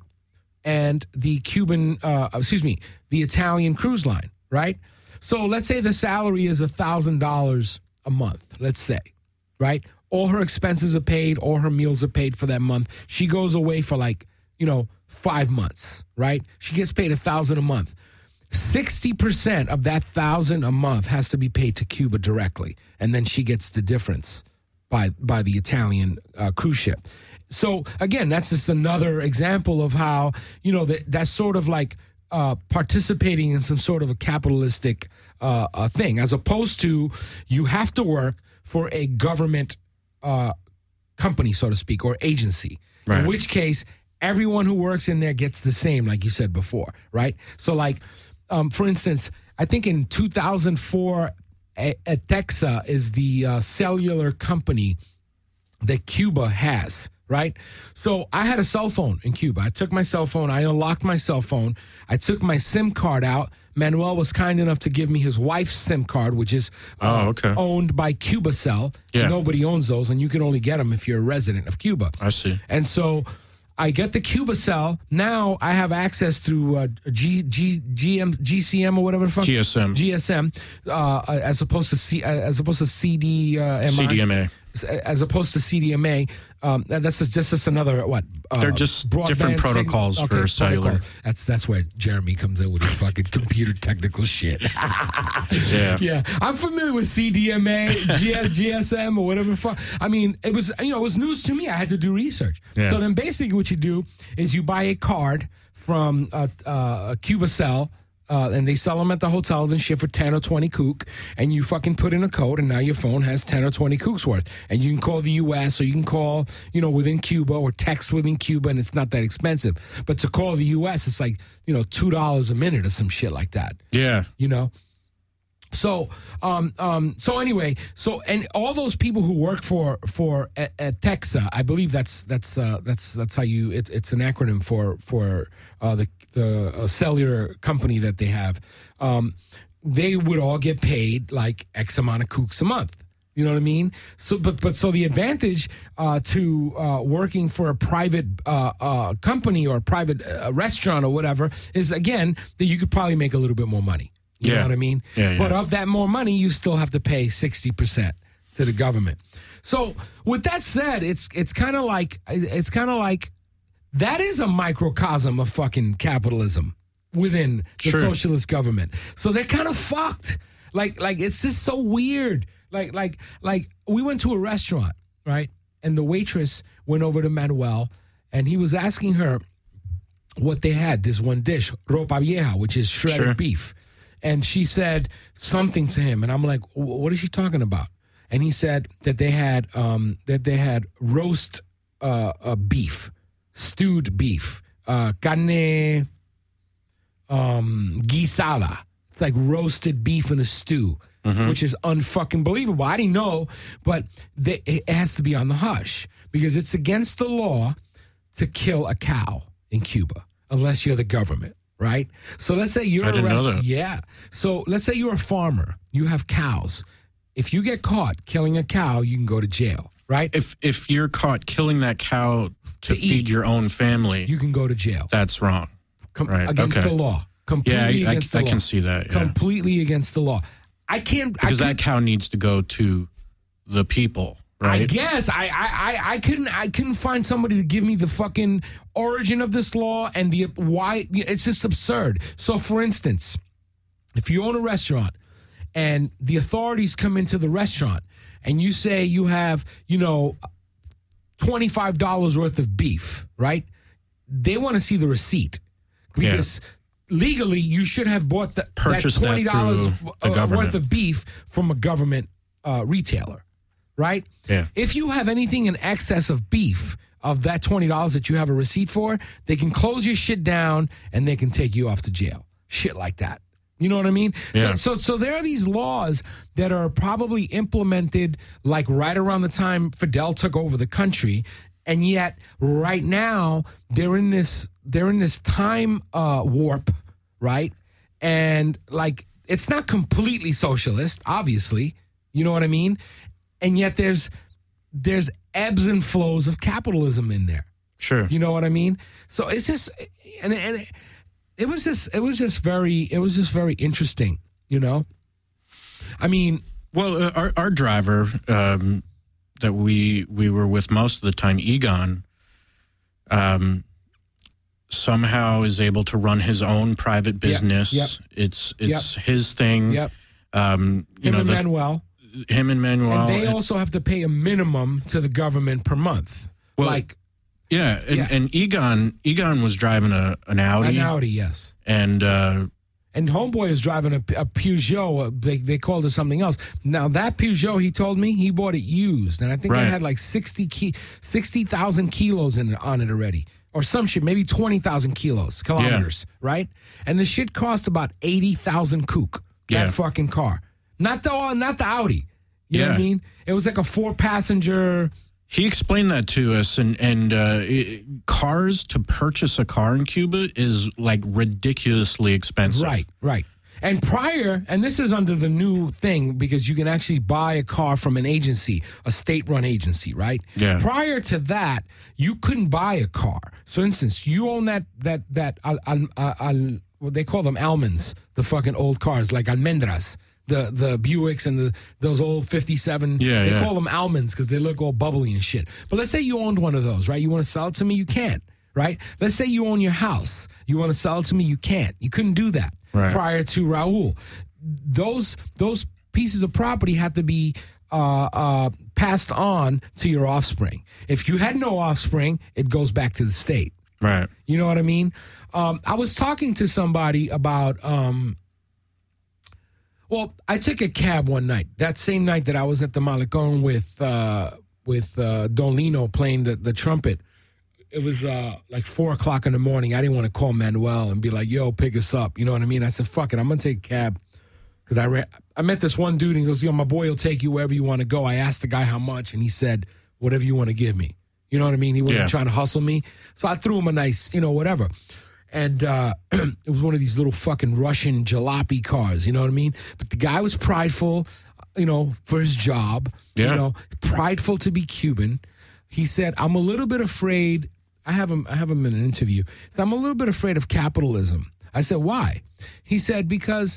and the Cuban, uh, excuse me, the Italian cruise line, right? So let's say the salary is one thousand dollars a month, let's say, right? All her expenses are paid, all her meals are paid for that month. She goes away for like, you know, five months, right? She gets paid one thousand dollars a month. sixty percent of that one thousand dollars a month has to be paid to Cuba directly, and then she gets the difference by by the Italian uh, cruise ship. So again, that's just another example of how, you know, that that's sort of like uh, participating in some sort of a capitalistic uh, uh, thing, as opposed to you have to work for a government uh, company, so to speak, or agency. Right. In which case, everyone who works in there gets the same, like you said before, right? So, like, um, for instance, I think in two thousand four, A- Atexa is the uh, cellular company that Cuba has. Right? So I had a cell phone in Cuba. I took my cell phone. I unlocked my cell phone. I took my SIM card out. Manuel was kind enough to give me his wife's SIM card, which is uh, Oh, okay. owned by CubaCell. Yeah. Nobody owns those, and you can only get them if you're a resident of Cuba. I see. And so I get the CubaCell. Now I have access through uh, G, G, GM, G C M or whatever the fuck. G S M. G S M, uh, as opposed to C, as opposed to C D M I. C D M A. As opposed to C D M A, um, that's just, just just another what? Uh, They're just broadband different sig- protocols okay, for cellular. protocol. That's that's where Jeremy comes in with his fucking computer technical shit. Yeah. Yeah, I'm familiar with C D M A, G- GSM, or whatever the fuck. I mean, it was you know it was news to me. I had to do research. Yeah. So then basically, what you do is you buy a card from uh, uh, CubaCell. Uh, and they sell them at the hotels and shit for ten or twenty kook, and you fucking put in a code, and now your phone has ten or twenty kooks worth. And you can call the U S, or you can call, you know, within Cuba, or text within Cuba, and it's not that expensive. But to call the U S, it's like, you know, two dollars a minute or some shit like that. Yeah. You know? So, um, um, so anyway, so and all those people who work for for Atexa, I believe that's that's uh, that's that's how you. It, it's an acronym for for uh, the the uh, cellular company that they have. Um, they would all get paid like X amount of kooks a month. You know what I mean? So, but but so the advantage uh, to uh, working for a private uh, uh, company or a private uh, restaurant or whatever is, again, that you could probably make a little bit more money. You Yeah. know what I mean? Yeah, But yeah. of that more money, you still have to pay sixty percent to the government. So with that said, it's it's kind of like it's kind of like that is a microcosm of fucking capitalism within the Sure. socialist government. So they're kind of fucked. Like like it's just so weird. Like like like we went to a restaurant, right? And the waitress went over to Manuel, and he was asking her what they had. This one dish, ropa vieja, which is shredded Sure. beef. And she said something to him, and I'm like, "Wh- "What is she talking about?" And he said that they had um, that they had roast uh, uh, beef, stewed beef, uh, carne um, guisada. It's like roasted beef in a stew, which is unfucking believable. I didn't know, but they, it has to be on the hush because it's against the law to kill a cow in Cuba unless you're the government. Right? So let's say you're I didn't a rest- know that. Yeah. So let's say you're a farmer. You have cows. If you get caught killing a cow, you can go to jail. Right? If if you're caught killing that cow to, To feed eat. your own family, You can go to jail. that's wrong. Com- right, against okay. the law. Yeah, Completely I, I, against the I law. can see that. Yeah. Completely against the law. I can't Because I that cow needs to go to the people, right? I guess I, I, I, I couldn't I couldn't find somebody to give me the fucking origin of this law and the why. It's just absurd. So, for instance, if you own a restaurant and the authorities come into the restaurant and you say you have, you know, twenty-five dollars worth of beef, right? They want to see the receipt because legally, you should have bought the, that Purchased that twenty dollars through the uh, government. worth of beef from a government uh, retailer, right? Yeah. If you have anything in excess of beef, of that twenty dollars that you have a receipt for, they can close your shit down and they can take you off to jail. Shit like that. You know what I mean? Yeah. So, so, so there are these laws that are probably implemented like right around the time Fidel took over the country, and yet right now they're in this they're in this time uh, warp, right? And like it's not completely socialist, obviously. You know what I mean? And yet there's there's ebbs and flows of capitalism in there. Sure. You know what I mean? So it's just and and. It, It was just, it was just very, it was just very interesting, you know. I mean, well, uh, our our driver um, that we we were with most of the time, Egon, um, somehow is able to run his own private business. Yep, yep. It's it's Yep. his thing. Yep. Um, you him know, and the, Manuel, him and Manuel, and they and- also have to pay a minimum to the government per month. Well, like yeah, and, Yeah. and Egon Egon was driving a an Audi, an Audi, yes. and uh, And Homeboy is driving a, a Peugeot. uh, They they called it something else. Now that Peugeot, he told me he bought it used, and I think Right. it had like sixty ki- sixty thousand kilos in it, on it already, or some shit, maybe twenty thousand kilos kilometers, right? And the shit cost about eighty thousand kook. That Yeah. fucking car, not the not the Audi. You know what I Yeah. mean? It was like a four passenger. he explained that to us. And and uh, it, cars to purchase a car in Cuba is like ridiculously expensive. Right, right. And prior, and this is under the new thing because you can actually buy a car from an agency, a state-run agency, right? Yeah. Prior to that, you couldn't buy a car. So, for instance, you own that that that al, al, al, al, what they call them almonds, the fucking old cars like almendras, the the Buicks and the those old fifty-seven. Yeah, they yeah. call them almonds because they look all bubbly and shit. But let's say you owned one of those, right? You want to sell it to me, you can't, right? Let's say you own your house, you want to sell it to me, you can't. You couldn't do that. Right. Prior to Raul. Those those pieces of property had to be uh, uh, passed on to your offspring. If you had no offspring, it goes back to the state. Right. You know what I mean? Um, I was talking to somebody about, um, well, I took a cab one night. That same night that I was at the Malecon with uh, with uh, Don Lino playing the, the trumpet. It was uh, like four o'clock in the morning. I didn't want to call Manuel and be like, yo, pick us up. You know what I mean? I said, fuck it, I'm going to take a cab. Because I ran, I met this one dude and he goes, yo, my boy will take you wherever you want to go. I asked the guy how much and he said, whatever you want to give me. You know what I mean? He wasn't Yeah. trying to hustle me. So I threw him a nice, you know, whatever. And uh, it was one of these little fucking Russian jalopy cars. You know what I mean? But the guy was prideful, you know, for his job. Yeah. You know, prideful to be Cuban. He said, I'm a little bit afraid. I have him, I have him in an interview. So I'm a little bit afraid of capitalism. I said, why? He said, because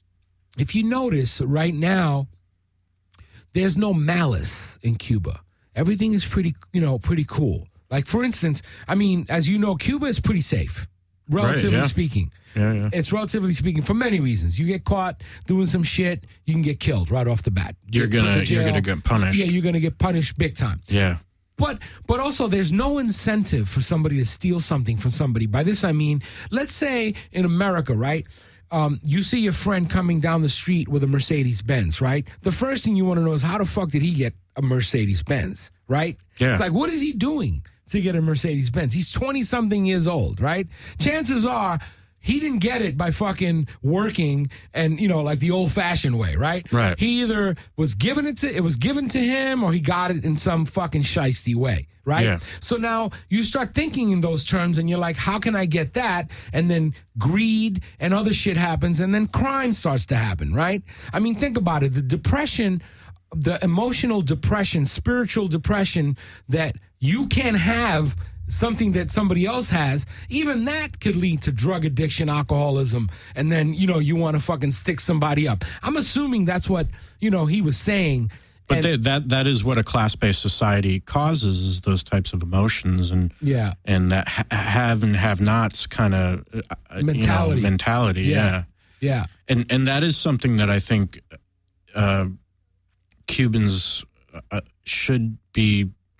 if you notice right now, there's no malice in Cuba. Everything is pretty, you know, pretty cool. Like, for instance, I mean, as you know, Cuba is pretty safe, relatively yeah. speaking. Yeah, yeah. It's relatively speaking for many reasons. You get caught doing some shit, you can get killed right off the bat. You're Get put gonna- to you're jail. gonna get punished. Yeah, you're gonna get punished big time. Yeah. But but also there's no incentive for somebody to steal something from somebody. By this I mean, let's say in America, right? Um, you see your friend coming down the street with a Mercedes Benz, right? The first thing you want to know is how the fuck did he get a Mercedes Benz, right? Yeah. It's like, what is he doing to get a Mercedes Benz? He's twenty something years old, right? Chances are he didn't get it by fucking working and, you know, like the old fashioned way, right? Right. He either was given it to, it was given to him or he got it in some fucking shiesty way, right? Yeah. So now you start thinking in those terms and you're like, how can I get that? And then greed and other shit happens and then crime starts to happen, right? I mean, think about it. The depression, the emotional depression, spiritual depression that you can have something that somebody else has, even that could lead to drug addiction, alcoholism, and then, you know, you want to fucking stick somebody up. I'm assuming that's what, you know, he was saying. But And- they, that that is what a class-based society causes, is those types of emotions and Yeah. and that ha- have and have-nots kind of uh, Mentality. You know, mentality, Yeah. yeah. Yeah. And and that is something that I think uh, Cubans uh, should be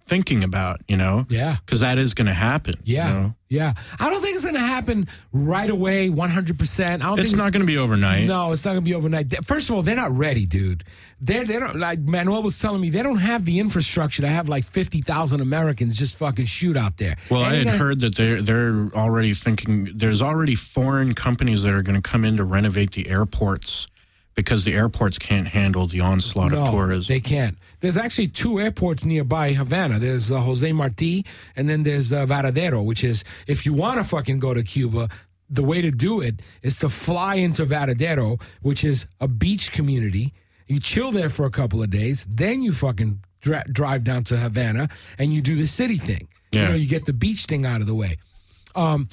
thinking about, you know? Yeah. Because that is going to happen. Yeah. You know? Yeah. I don't think it's going to happen right away, one hundred percent. I don't It's think not going to be overnight. No, it's not going to be overnight. First of all, they're not ready, dude. They're, they don't, like Manuel was telling me, they don't have the infrastructure to have like fifty thousand Americans just fucking shoot out there. Well, And I had they're gonna- heard that they're, they're already thinking, there's already foreign companies that are going to come in to renovate the airports because the airports can't handle the onslaught No, of tourism. they can't. There's actually two airports nearby Havana. There's uh, Jose Marti, and then there's uh, Varadero, which is, if you want to fucking go to Cuba, the way to do it is to fly into Varadero, which is a beach community. You chill there for a couple of days, then you fucking dra- drive down to Havana, and you do the city thing. Yeah. You know, you get the beach thing out of the way. Um,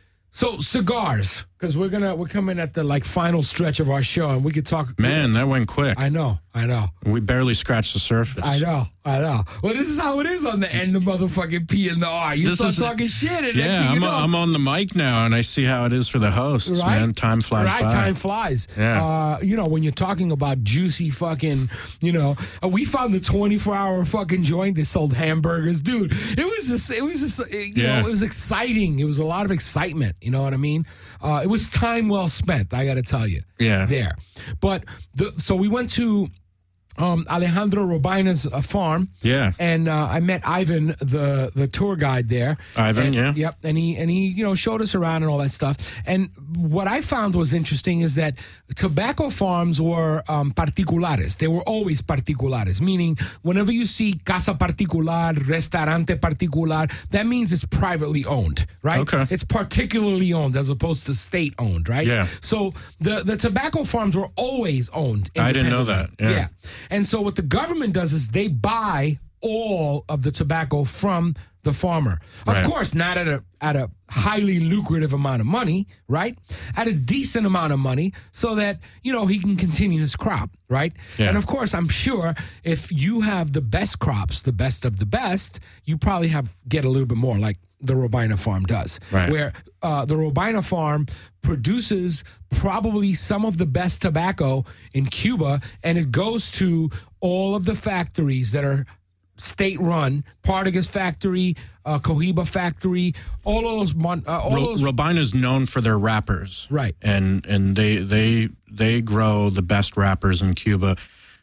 so cigars, because we're gonna we're coming at the like final stretch of our show, and we could talk. Man, that went quick. I know, I know. We barely scratched the surface. I know, I know. Well, this is how it is on the end of motherfucking P and the R. You This start is- talking shit, and Yeah, next thing you I'm, know, I'm on the mic now, and I see how it is for the hosts, right? man. Time flies right, by. time flies. Yeah. Uh, you know, when you're talking about juicy fucking, you know, uh, we found the twenty-four hour fucking joint that sold hamburgers, dude. It was just, it was just, uh, you Yeah. know, it was exciting. It was a lot of excitement. You know what I mean? Uh, it was time well spent. I got to tell you. Yeah. There, but the, so we went to. Um, Alejandro Robina's uh, farm. Yeah. And uh, I met Ivan, the the tour guide there. Ivan, And- yeah. Yep. And he and he, you know, showed us around and all that stuff. And what I found was interesting is that tobacco farms were um, particulares. They were always particulares, meaning whenever you see casa particular, restaurante particular, that means it's privately owned, right? Okay. It's particularly owned as opposed to state owned, right? Yeah. So the the tobacco farms were always owned. I didn't know independently. that. Yeah. yeah. And so what the government does is they buy all of the tobacco from the farmer. Of Right. course, not at a at a highly lucrative amount of money, right? At a decent amount of money so that, you know, he can continue his crop, right? Yeah. And of course, I'm sure if you have the best crops, the best of the best, you probably have get a little bit more like the Robina farm does. Right. Where uh, the Robina farm produces probably some of the best tobacco in Cuba, and it goes to all of the factories that are state-run, Partagas factory, uh, Cohiba factory, all of those, mon- uh, all Ro- those Robina's known for their wrappers, Right. And and they they they grow the best wrappers in Cuba.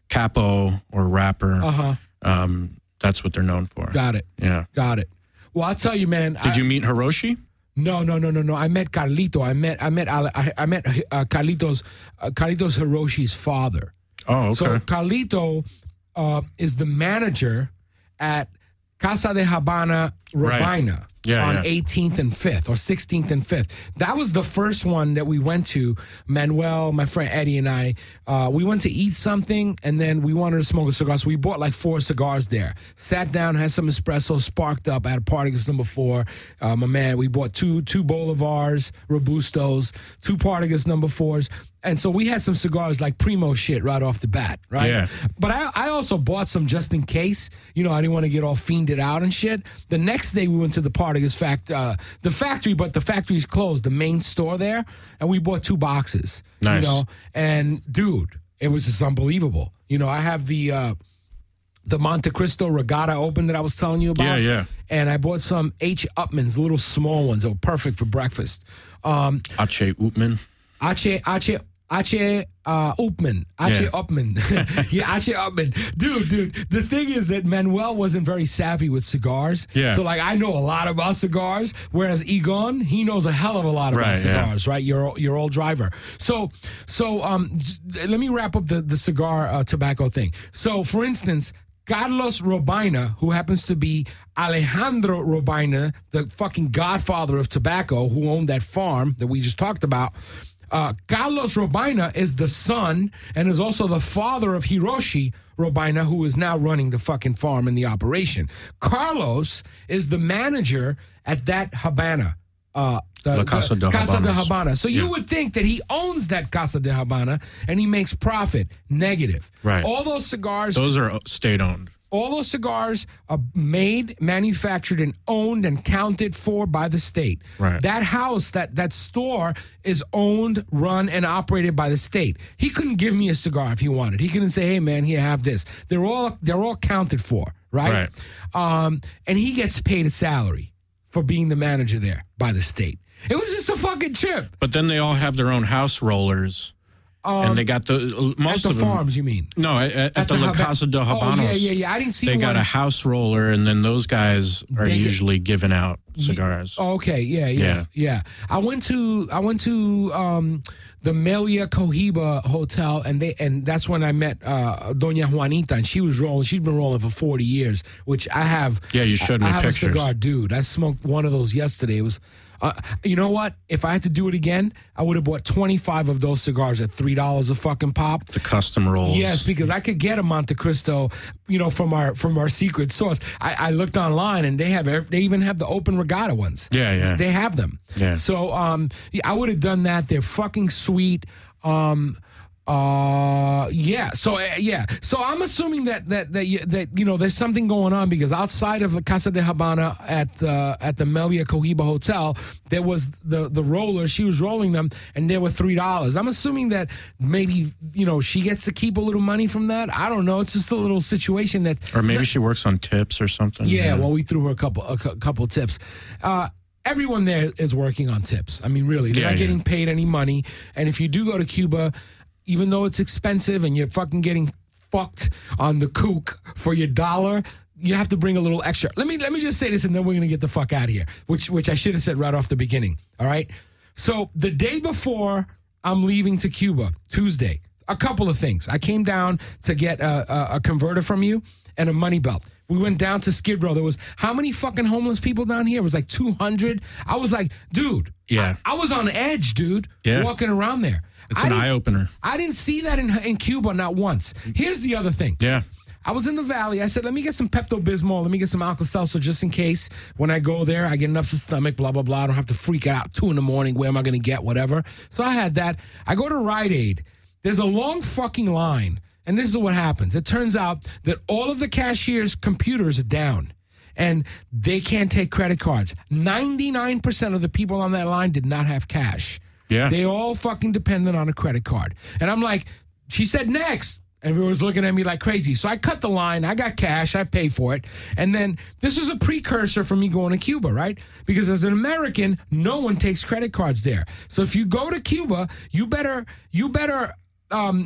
Capo or wrapper, Uh-huh. um, that's what they're known for. Got it. Yeah. Got it. Well, I'll tell you, man. Did I, you meet Hiroshi? No, no, no, no, no. I met Carlito. I met, I met, I, I met uh, Carlitos, uh, Carlitos Hiroshi's father. Oh, okay. So Carlito uh, is the manager at Casa de Habana Right. Robina Yeah, on yeah. eighteenth and fifth or sixteenth and fifth. That was the first one that we went to. Manuel, my friend Eddie, and I, uh, we went to eat something, and then we wanted to smoke a cigar. So we bought like four cigars there. Sat down, had some espresso, sparked up at a Partagas number four. Uh, my man, we bought two two Bolivars, Robustos, two Partagas number fours. And so we had some cigars like primo shit right off the bat, right? Yeah. But I, I also bought some just in case. You know, I didn't want to get all fiended out and shit. The next day we went to the Partagas fact, uh, the factory, but the factory's closed, the main store there, and we bought two boxes. Nice. You know, and dude, it was just unbelievable. You know, I have the uh, the Monte Cristo Regatta open that I was telling you about. Yeah, yeah. And I bought some H. Upmans, little small ones that were perfect for breakfast. Um, Ache Utman. Ache, Ache, Ache uh, Upman. Ache Yeah. Upman. yeah, Ache Upman. Dude, dude, the thing is that Manuel wasn't very savvy with cigars. Yeah. So, like, I know a lot about cigars, whereas Egon, he knows a hell of a lot about Right, yeah. cigars, right? Your, your old driver. So, so um, j- let me wrap up the, the cigar uh, tobacco thing. So, for instance, Carlos Robina, who happens to be Alejandro Robina, the fucking godfather of tobacco, who owned that farm that we just talked about. Uh, Carlos Robina is the son and is also the father of Hiroshi Robina, who is now running the fucking farm and the operation. Carlos is the manager at that Habana. Uh, the, La Casa de Casa de Habanas. Habana. So you Yeah. would think that he owns that Casa de Habana and he makes profit. Negative. Right. All those cigars Those are state owned. all those cigars are made, manufactured, and owned and counted for by the state. Right. That house, that that store is owned, run, and operated by the state. He couldn't give me a cigar if he wanted. He couldn't say, "Hey, man, here, have this." They're all they're all counted for, right? right. Um, and he gets paid a salary for being the manager there by the state. It was just a fucking trip. But then they all have their own house rollers. Um, and they got the most at the of them, farms, you mean? No, at, at, at the, the La Casa de Habanos. Oh, yeah, yeah, yeah. I didn't see They one. got a house roller, and then those guys are they usually get, giving out cigars. Oh, okay, yeah, yeah, yeah, yeah. I went to I went to um, the Melia Cohiba Hotel, and they and that's when I met uh, Doña Juanita, and she was rolling. She's been rolling for forty years, which I have. Yeah, you showed I, me I have pictures. a cigar, dude. I smoked one of those yesterday. It was. Uh, you know what? If I had to do it again, I would have bought twenty-five of those cigars at three dollars a fucking pop. The custom rolls. Yes, because I could get a Monte Cristo, you know, from our from our secret source. I, I looked online and they have they even have the open regatta ones. Yeah, yeah. They have them. Yeah. So um, yeah, I would have done that. They're fucking sweet. Um, uh, yeah. So uh, yeah. So I'm assuming that that that you, that you know there's something going on because outside of the Casa de Habana at the at the Melia Cohiba Hotel, there was the the roller. She was rolling them, and they were three dollars. I'm assuming that maybe you know she gets to keep a little money from that. I don't know. It's just a little situation that. Or maybe she works on tips or something. Yeah. yeah. Well, we threw her a couple a cu- couple tips. Uh, everyone there is working on tips. I mean, really, they're yeah, not yeah. getting paid any money. And if you do go to Cuba, even though it's expensive and you're fucking getting fucked on the kook for your dollar, you have to bring a little extra. Let me let me just say this, and then we're gonna get the fuck out of here. Which which I should have said right off the beginning. All right. So the day before I'm leaving to Cuba, Tuesday, a couple of things. I came down to get a, a, a converter from you and a money belt. We went down to Skid Row. There was how many fucking homeless people down here? It was like two hundred. I was like, dude. Yeah. I, I was on edge, dude. Yeah. Walking around there. It's I an didn't- eye opener. I didn't see that in in Cuba, not once. Here's the other thing. Yeah. I was in the valley. I said, let me get some Pepto-Bismol. Let me get some Alka-Seltzer just in case when I go there, I get an upset stomach, blah, blah, blah. I don't have to freak out two in the morning. Where am I going to get whatever? So I had that. I go to Rite Aid. There's a long fucking line. And this is what happens. It turns out that all of the cashiers' computers are down. And they can't take credit cards. ninety-nine percent of the people on that line did not have cash. Yeah. They all fucking depended on a credit card. And I'm like, she said next. Everyone's looking at me like crazy. So I cut the line. I got cash. I paid for it. And then this was a precursor for me going to Cuba, right? Because as an American, no one takes credit cards there. So if you go to Cuba, you better you better um,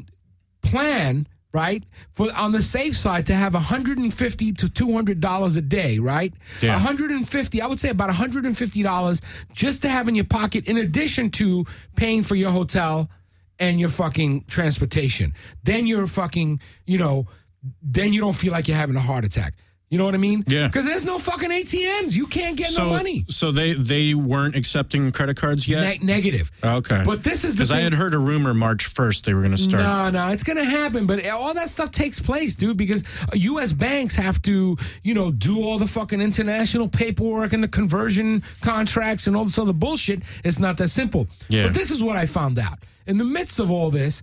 plan, right, for on the safe side to have one hundred fifty to two hundred dollars a day, right? Yeah. one hundred fifty, I would say about one hundred fifty dollars just to have in your pocket in addition to paying for your hotel and your fucking transportation. Then you're fucking, you know, then you don't feel like you're having a heart attack. You know what I mean? Yeah. Because there's no fucking A T Ms. You can't get so, no money. So they, they weren't accepting credit cards yet? Ne- negative. Okay. But this is the Because I thing- had heard a rumor March first they were going to start. No, no, it's going to happen. But all that stuff takes place, dude, because U S banks have to, you know, do all the fucking international paperwork and the conversion contracts and all this other bullshit. It's not that simple. Yeah. But this is what I found out. In the midst of all this,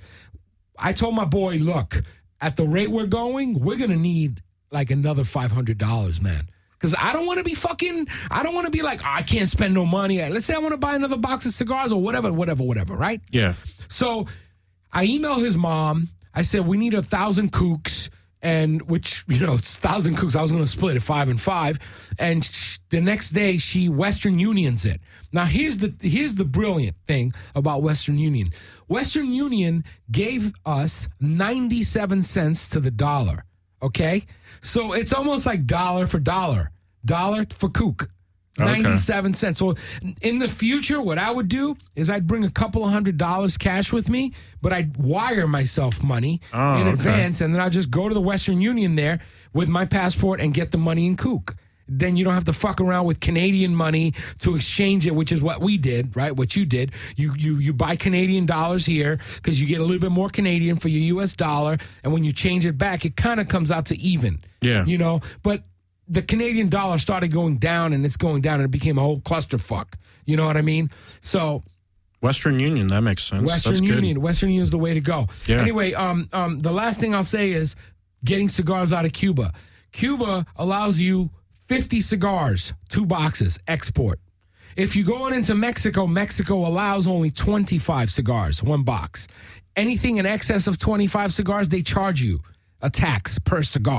I told my boy, look, at the rate we're going, we're going to need like another five hundred dollars, man. Because I don't want to be fucking, I don't want to be like, oh, I can't spend no money. Let's say I want to buy another box of cigars or whatever, whatever, whatever, right? Yeah. So I email his mom. I said, we need a thousand kooks. And which, you know, it's thousand kooks. I was going to split it five and five. And sh- the next day, she Western Unions it. Now, here's the here's the brilliant thing about Western Union. Western Union gave us ninety-seven cents to the dollar, okay? So it's almost like dollar for dollar. Dollar for kook. Okay. ninety-seven cents. So in the future, what I would do is I'd bring a couple of hundred dollars cash with me, but I'd wire myself money Oh, in okay. advance, and then I'll just go to the Western Union there with my passport and get the money in kook. Then you don't have to fuck around with Canadian money to exchange it, which is what we did, right? What you did. You you you buy Canadian dollars here because you get a little bit more Canadian for your U S dollar, and when you change it back, it kind of comes out to even. Yeah. You know, but the Canadian dollar started going down, and it's going down, and it became a whole clusterfuck. You know what I mean? So Western Union, that makes sense. Western That's Union, good. Western Union is the way to go. Yeah. Anyway, um, um, the last thing I'll say is getting cigars out of Cuba. Cuba allows you fifty cigars, two boxes, export. If you're going into Mexico, Mexico allows only twenty-five cigars, one box. Anything in excess of twenty-five cigars, they charge you a tax per cigar.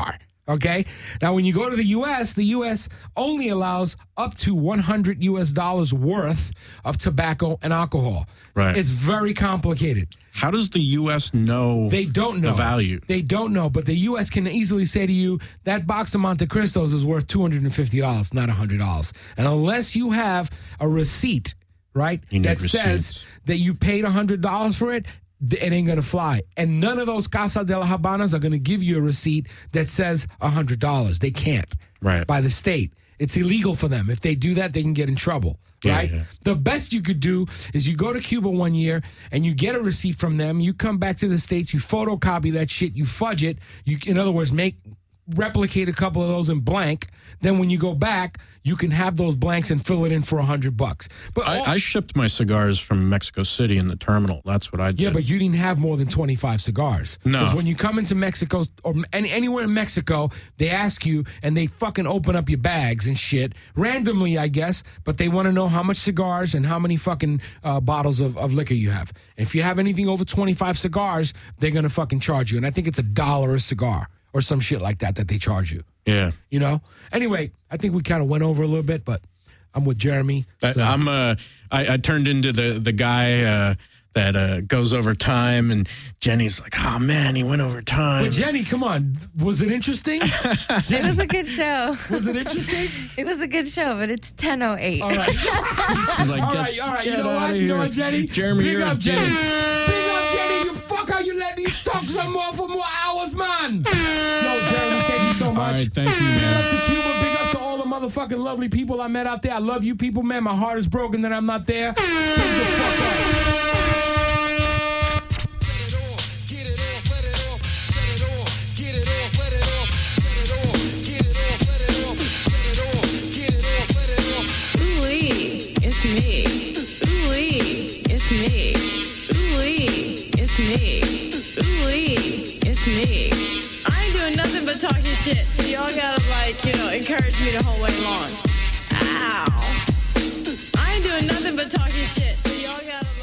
Okay? Now, when you go to the U S, the U S only allows up to one hundred U S dollars worth of tobacco and alcohol. Right. It's very complicated. How does the U S know They don't know. the value? They don't know, but the U S can easily say to you, that box of Monte Cristos is worth two hundred fifty dollars, not one hundred dollars. And unless you have a receipt, right, You need that receipts. says that you paid one hundred dollars for it, th- it ain't going to fly. And none of those Casa de la Habanas are going to give you a receipt that says one hundred dollars. They can't. Right. By the state. It's illegal for them. If they do that, they can get in trouble. Yeah, Right? yeah. The best you could do is you go to Cuba one year and you get a receipt from them. You come back to the States, you photocopy that shit, you fudge it. You, in other words, make replicate a couple of those in blank. Then when you go back, you can have those blanks and fill it in for a hundred bucks. But all, I, I shipped my cigars from Mexico City in the terminal. That's what I did. yeah, but you didn't have more than twenty-five cigars. No. Because when you come into Mexico or any, anywhere in Mexico, they ask you and they fucking open up your bags and shit randomly, I guess. But they want to know how much cigars and how many fucking uh, bottles of, of liquor you have. And if you have anything over twenty-five cigars, they're going to fucking charge you. And I think it's a dollar a cigar or some shit like that that they charge you. Yeah. You know? Anyway, I think we kind of went over a little bit, but I'm with Jeremy. I, so- I'm uh, I, I turned into the the guy uh, that uh, goes over time, and Jenny's like, "Oh man, he went over time." But Jenny, come on. Was it interesting? It was a good show. Was it interesting? It was a good show, but it's ten oh eight. All right. She's like, all "Get- right, all right. You get know outta what? You know here. what, Jenny? Jeremy, Big you're a up, Jenny. dick." Big up, Jenny. You fucker. You let me talk some more for more hours, man. Yo, Jeremy, thank you so much. All right, thank you, Big man. up to Cuba. Big up to all the motherfucking lovely people I met out there. I love you people, man. My heart is broken that I'm not there. Big the fuck up. Ooh-wee, it's me. Ooh-wee, it's me. Ooh-wee, it's me. Ooh-wee, it's me. I ain't doing nothing but talking shit, so y'all gotta, like, you know, encourage me the whole way long. Ow. I ain't doing nothing but talking shit, so y'all gotta...